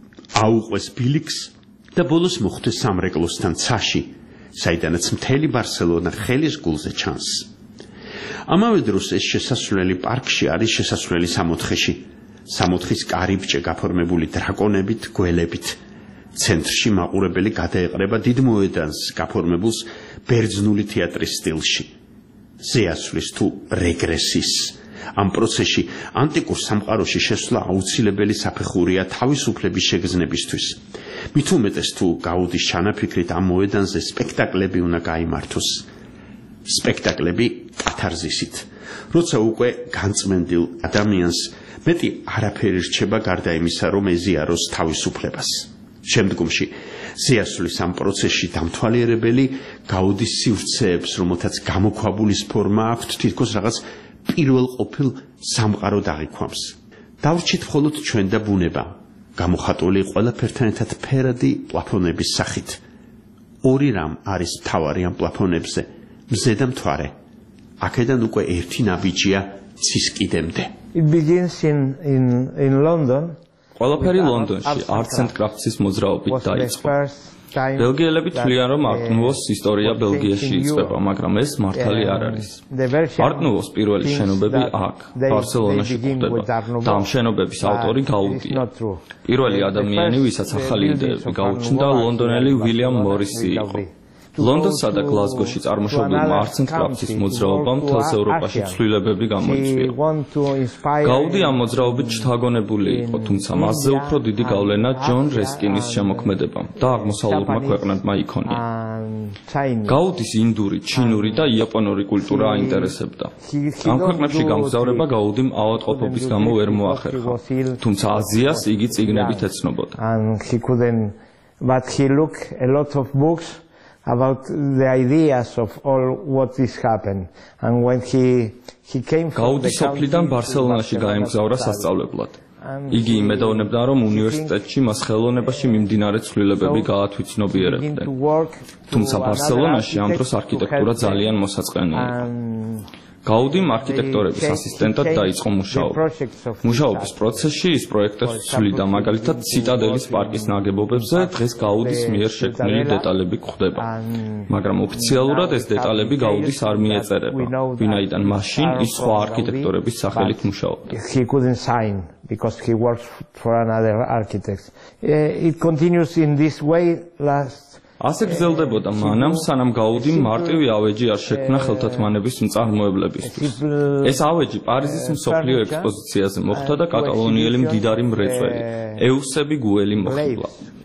აუყვეს ბილიქს და ბოლოს მოხვდეს სამრეკლოსთან ცაში, საიდანაც მთელი ბარსელონა ხელის გულზე ჩანს. ამავე დროს ეს შესასვლელი პარკში არის შესასვლელი სამოთხეში. სამოთხის კარიბჭე გაფორმებული დრაკონებით, გველებით. ცენტრში მაყურებელი გადაეყრება დიდ მოედანს, გაფორმებულს ბერძნული თეატრის სტილში. ზეასვლის თუ რეგრესის. ამ პროცესში ანტიკურ სამყაროში შესვლა აუცილებელი საფეხურია თავისუფლების შეგრძნებისთვის. მით უმეტეს თუ გაუდის ჩანაფიქრით ამ მოედანზე სპექტაკლები უნდა გაიმართოს. სპექტაკლები კათარზისით. როცა უკვე განწმენდილ ადამიანს მეტი არაფერი რჩება გარდა იმისა, რომ ეზიაროს თავისუფლებას. შემდგომში ზეასვლის ამ პროცესში დამთვალიერებელი გაუდის სივრცეებს, რომელთაც გამოქვაბულის ფორმა აქვთ, თითქოს რაღაც პირველ ყოფილ სამყაროდ აღიქვამს. დავრჩით მხოლოდ ჩვენ და ბუნება, გამოხატული ყველაფერთან ერთად ფერადი პლაფონების სახით. ორი რამ არის მთავარი ამ პლაფონებზე, მზე და მთვარე. აქედან უკვე ერთი ნაბიჯია ცის კიდემდე. It begins in in in London. ყველაფერი ლონდონში Arts and Crafts-ის მოძრაობით დაიწყო. ბელგიელები თვლიან, რომ არტ-ნუვოს ისტორია ბელგიაში იწყება, მაგრამ ეს მართალი არ არის. არტ-ნუვოს პირველი შენობები აქ, ბარსელონაში გვხვდება და ამ შენობების ავტორი გაუდია. პირველი ადამიანი, ვისაც ახალი იდეები გაუჩნდა, ლონდონელი უილიამ მორისი იყო. ლონდონსა და გლაზგოში წარმოშობილმა Arts and Crafts-ის მოძრაობამ მთელს ევროპაში ცვლილებები გამოიწვია. გაუდი ამ მოძრაობით შთაგონებული იყო, თუმცა მასზე უფრო დიდი გავლენა ჯონ რესკინის შემოქმედებამ და აღმოსავლურმა ქვეყნებმა იქონია. გაუდის ინდური, ჩინური და იაპონური კულტურა აინტერესებდა. ამ ქვეყნებში გამგზავრება გაუდიმ ავადმყოფობის გამო ვერ მოახერხა, თუმცა აზიას იგი წიგნებით ეცნობოდა. But he looked a lot of books about the ideas of all what this happened, and when he he came from გაუდი სოფლიდან ბარსელონაში გაემგზავრა სასწავლებლად. იგი იმედოვნებდა, რომ უნივერსიტეტში მას ხელოვნებაში მიმდინარე ცვლილებები გაათვითცნობიერებდნენ. თუმცა ბარსელონაში ამ დროს არქიტექტურა ძალიან მოსაწყენი იყო. გაუდიმ არქიტექტორების ასისტენტად დაიწყო მუშაობა. მუშაობის პროცესში ის პროექტებს ცვლიდა, მაგალითად ციტადელის პარკის ნაგებობებზე დღეს გაუდის მიერ შექმნილი დეტალები გვხვდება. მაგრამ ოფიციალურად ეს დეტალები გაუდის არ მიეწერება, ვინაიდან მაშინ ის სხვა არქიტექტორების სახელით მუშაობდა. He couldn't sign because he works for another architect. It continues in this way last ასე გრძელდებოდა მანამ, სანამ გაუდიმ მარტივი ავეჯი არ შექმნა ხელთათმანების მწარმოებლებისთვის. ეს ავეჯი პარიზის მსოფლიო ექსპოზიციაზე მოხვდა და კატალონიელი მდიდარი მრეწველი, ეუსები გუელი მოხიბლა.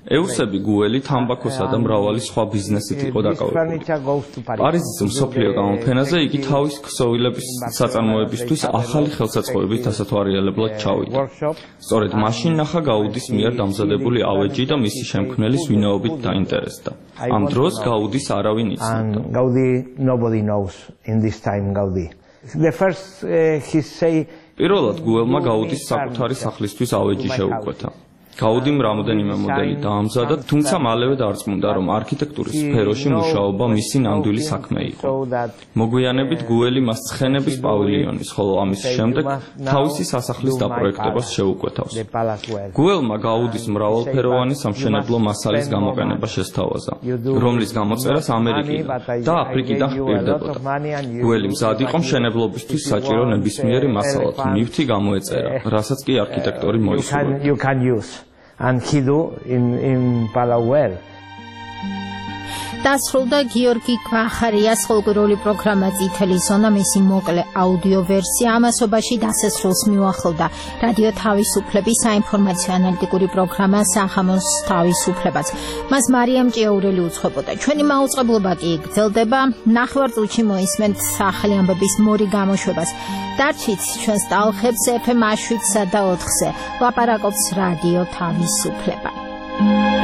ეუსები გუელი თამბაქოსა და მრავალი სხვა ბიზნესით იყო დაკავებული. პარიზის მსოფლიო გამოფენაზე იგი თავის ქსოვილების საწარმოებისთვის ახალი ხელსაწყოებით დასათვალიერებლად ჩავიდა. სწორედ მაშინ ნახა გაუდის მიერ დამზადებული ავეჯი და მისი შემქმნელის ვინაობით დაინტერესდა. ამ დროს გაუდის არავინ იცნობდა. Gaudi nobody knows in this time Gaudi. The first uh, he say პირველად გუელმა გაუდის საკუთარი სახლისთვის ავეჯი შეუკვეთა. გაუდიმ რამოდენიმე მოდელი დაამზადა, თუმცა მალევე დარწმუნდა, რომ არქიტექტურის სფეროში მუშაობა მისი ნამდვილი საქმე იყო. მოგვიანებით გუელი მას ცხენების პავილიონის, ხოლო ამის შემდეგ თავისი სასახლის დაპროექტებას შეუკვეთავს. გუელმა გაუდის მრავალფეროვანი სამშენებლო მასალის გამოყენება შესთავაზა, რომლის გამოწერას ამერიკიდან და აფრიკიდან ჰპირდებოდა. გუელი მზად იყო მშენებლობისთვის საჭირო ნებისმიერი მასალა თუ ნივთი გამოეწერა, რასაც კი არქიტექტორი მოისურვებდა. And he do in in Palauel. დასრულდა გიორგი გვახარიას ხოლმრული პროგრამა წითელი ზონა, მისი მოკლე აუდიო ვერსია ამასობაში დასასრულს მიუახლოვდა რადიო თავისუფლების საინფორმაციო ანალიტიკური პროგრამა სახამოს თავისუფლებაც. მას მარიამ ჭიაურელი უძღვებოდა. ჩვენი მაუწყებლობა კი გრძელდება. ნახევარწუთში მოისმენთ ახალი ამბების მორი გამოშვებას. დარჩით ჩვენს ტალხებს ეფ ემ შვიდსა და ოთხზე. ლაპარაკობს რადიო თავისუფლება.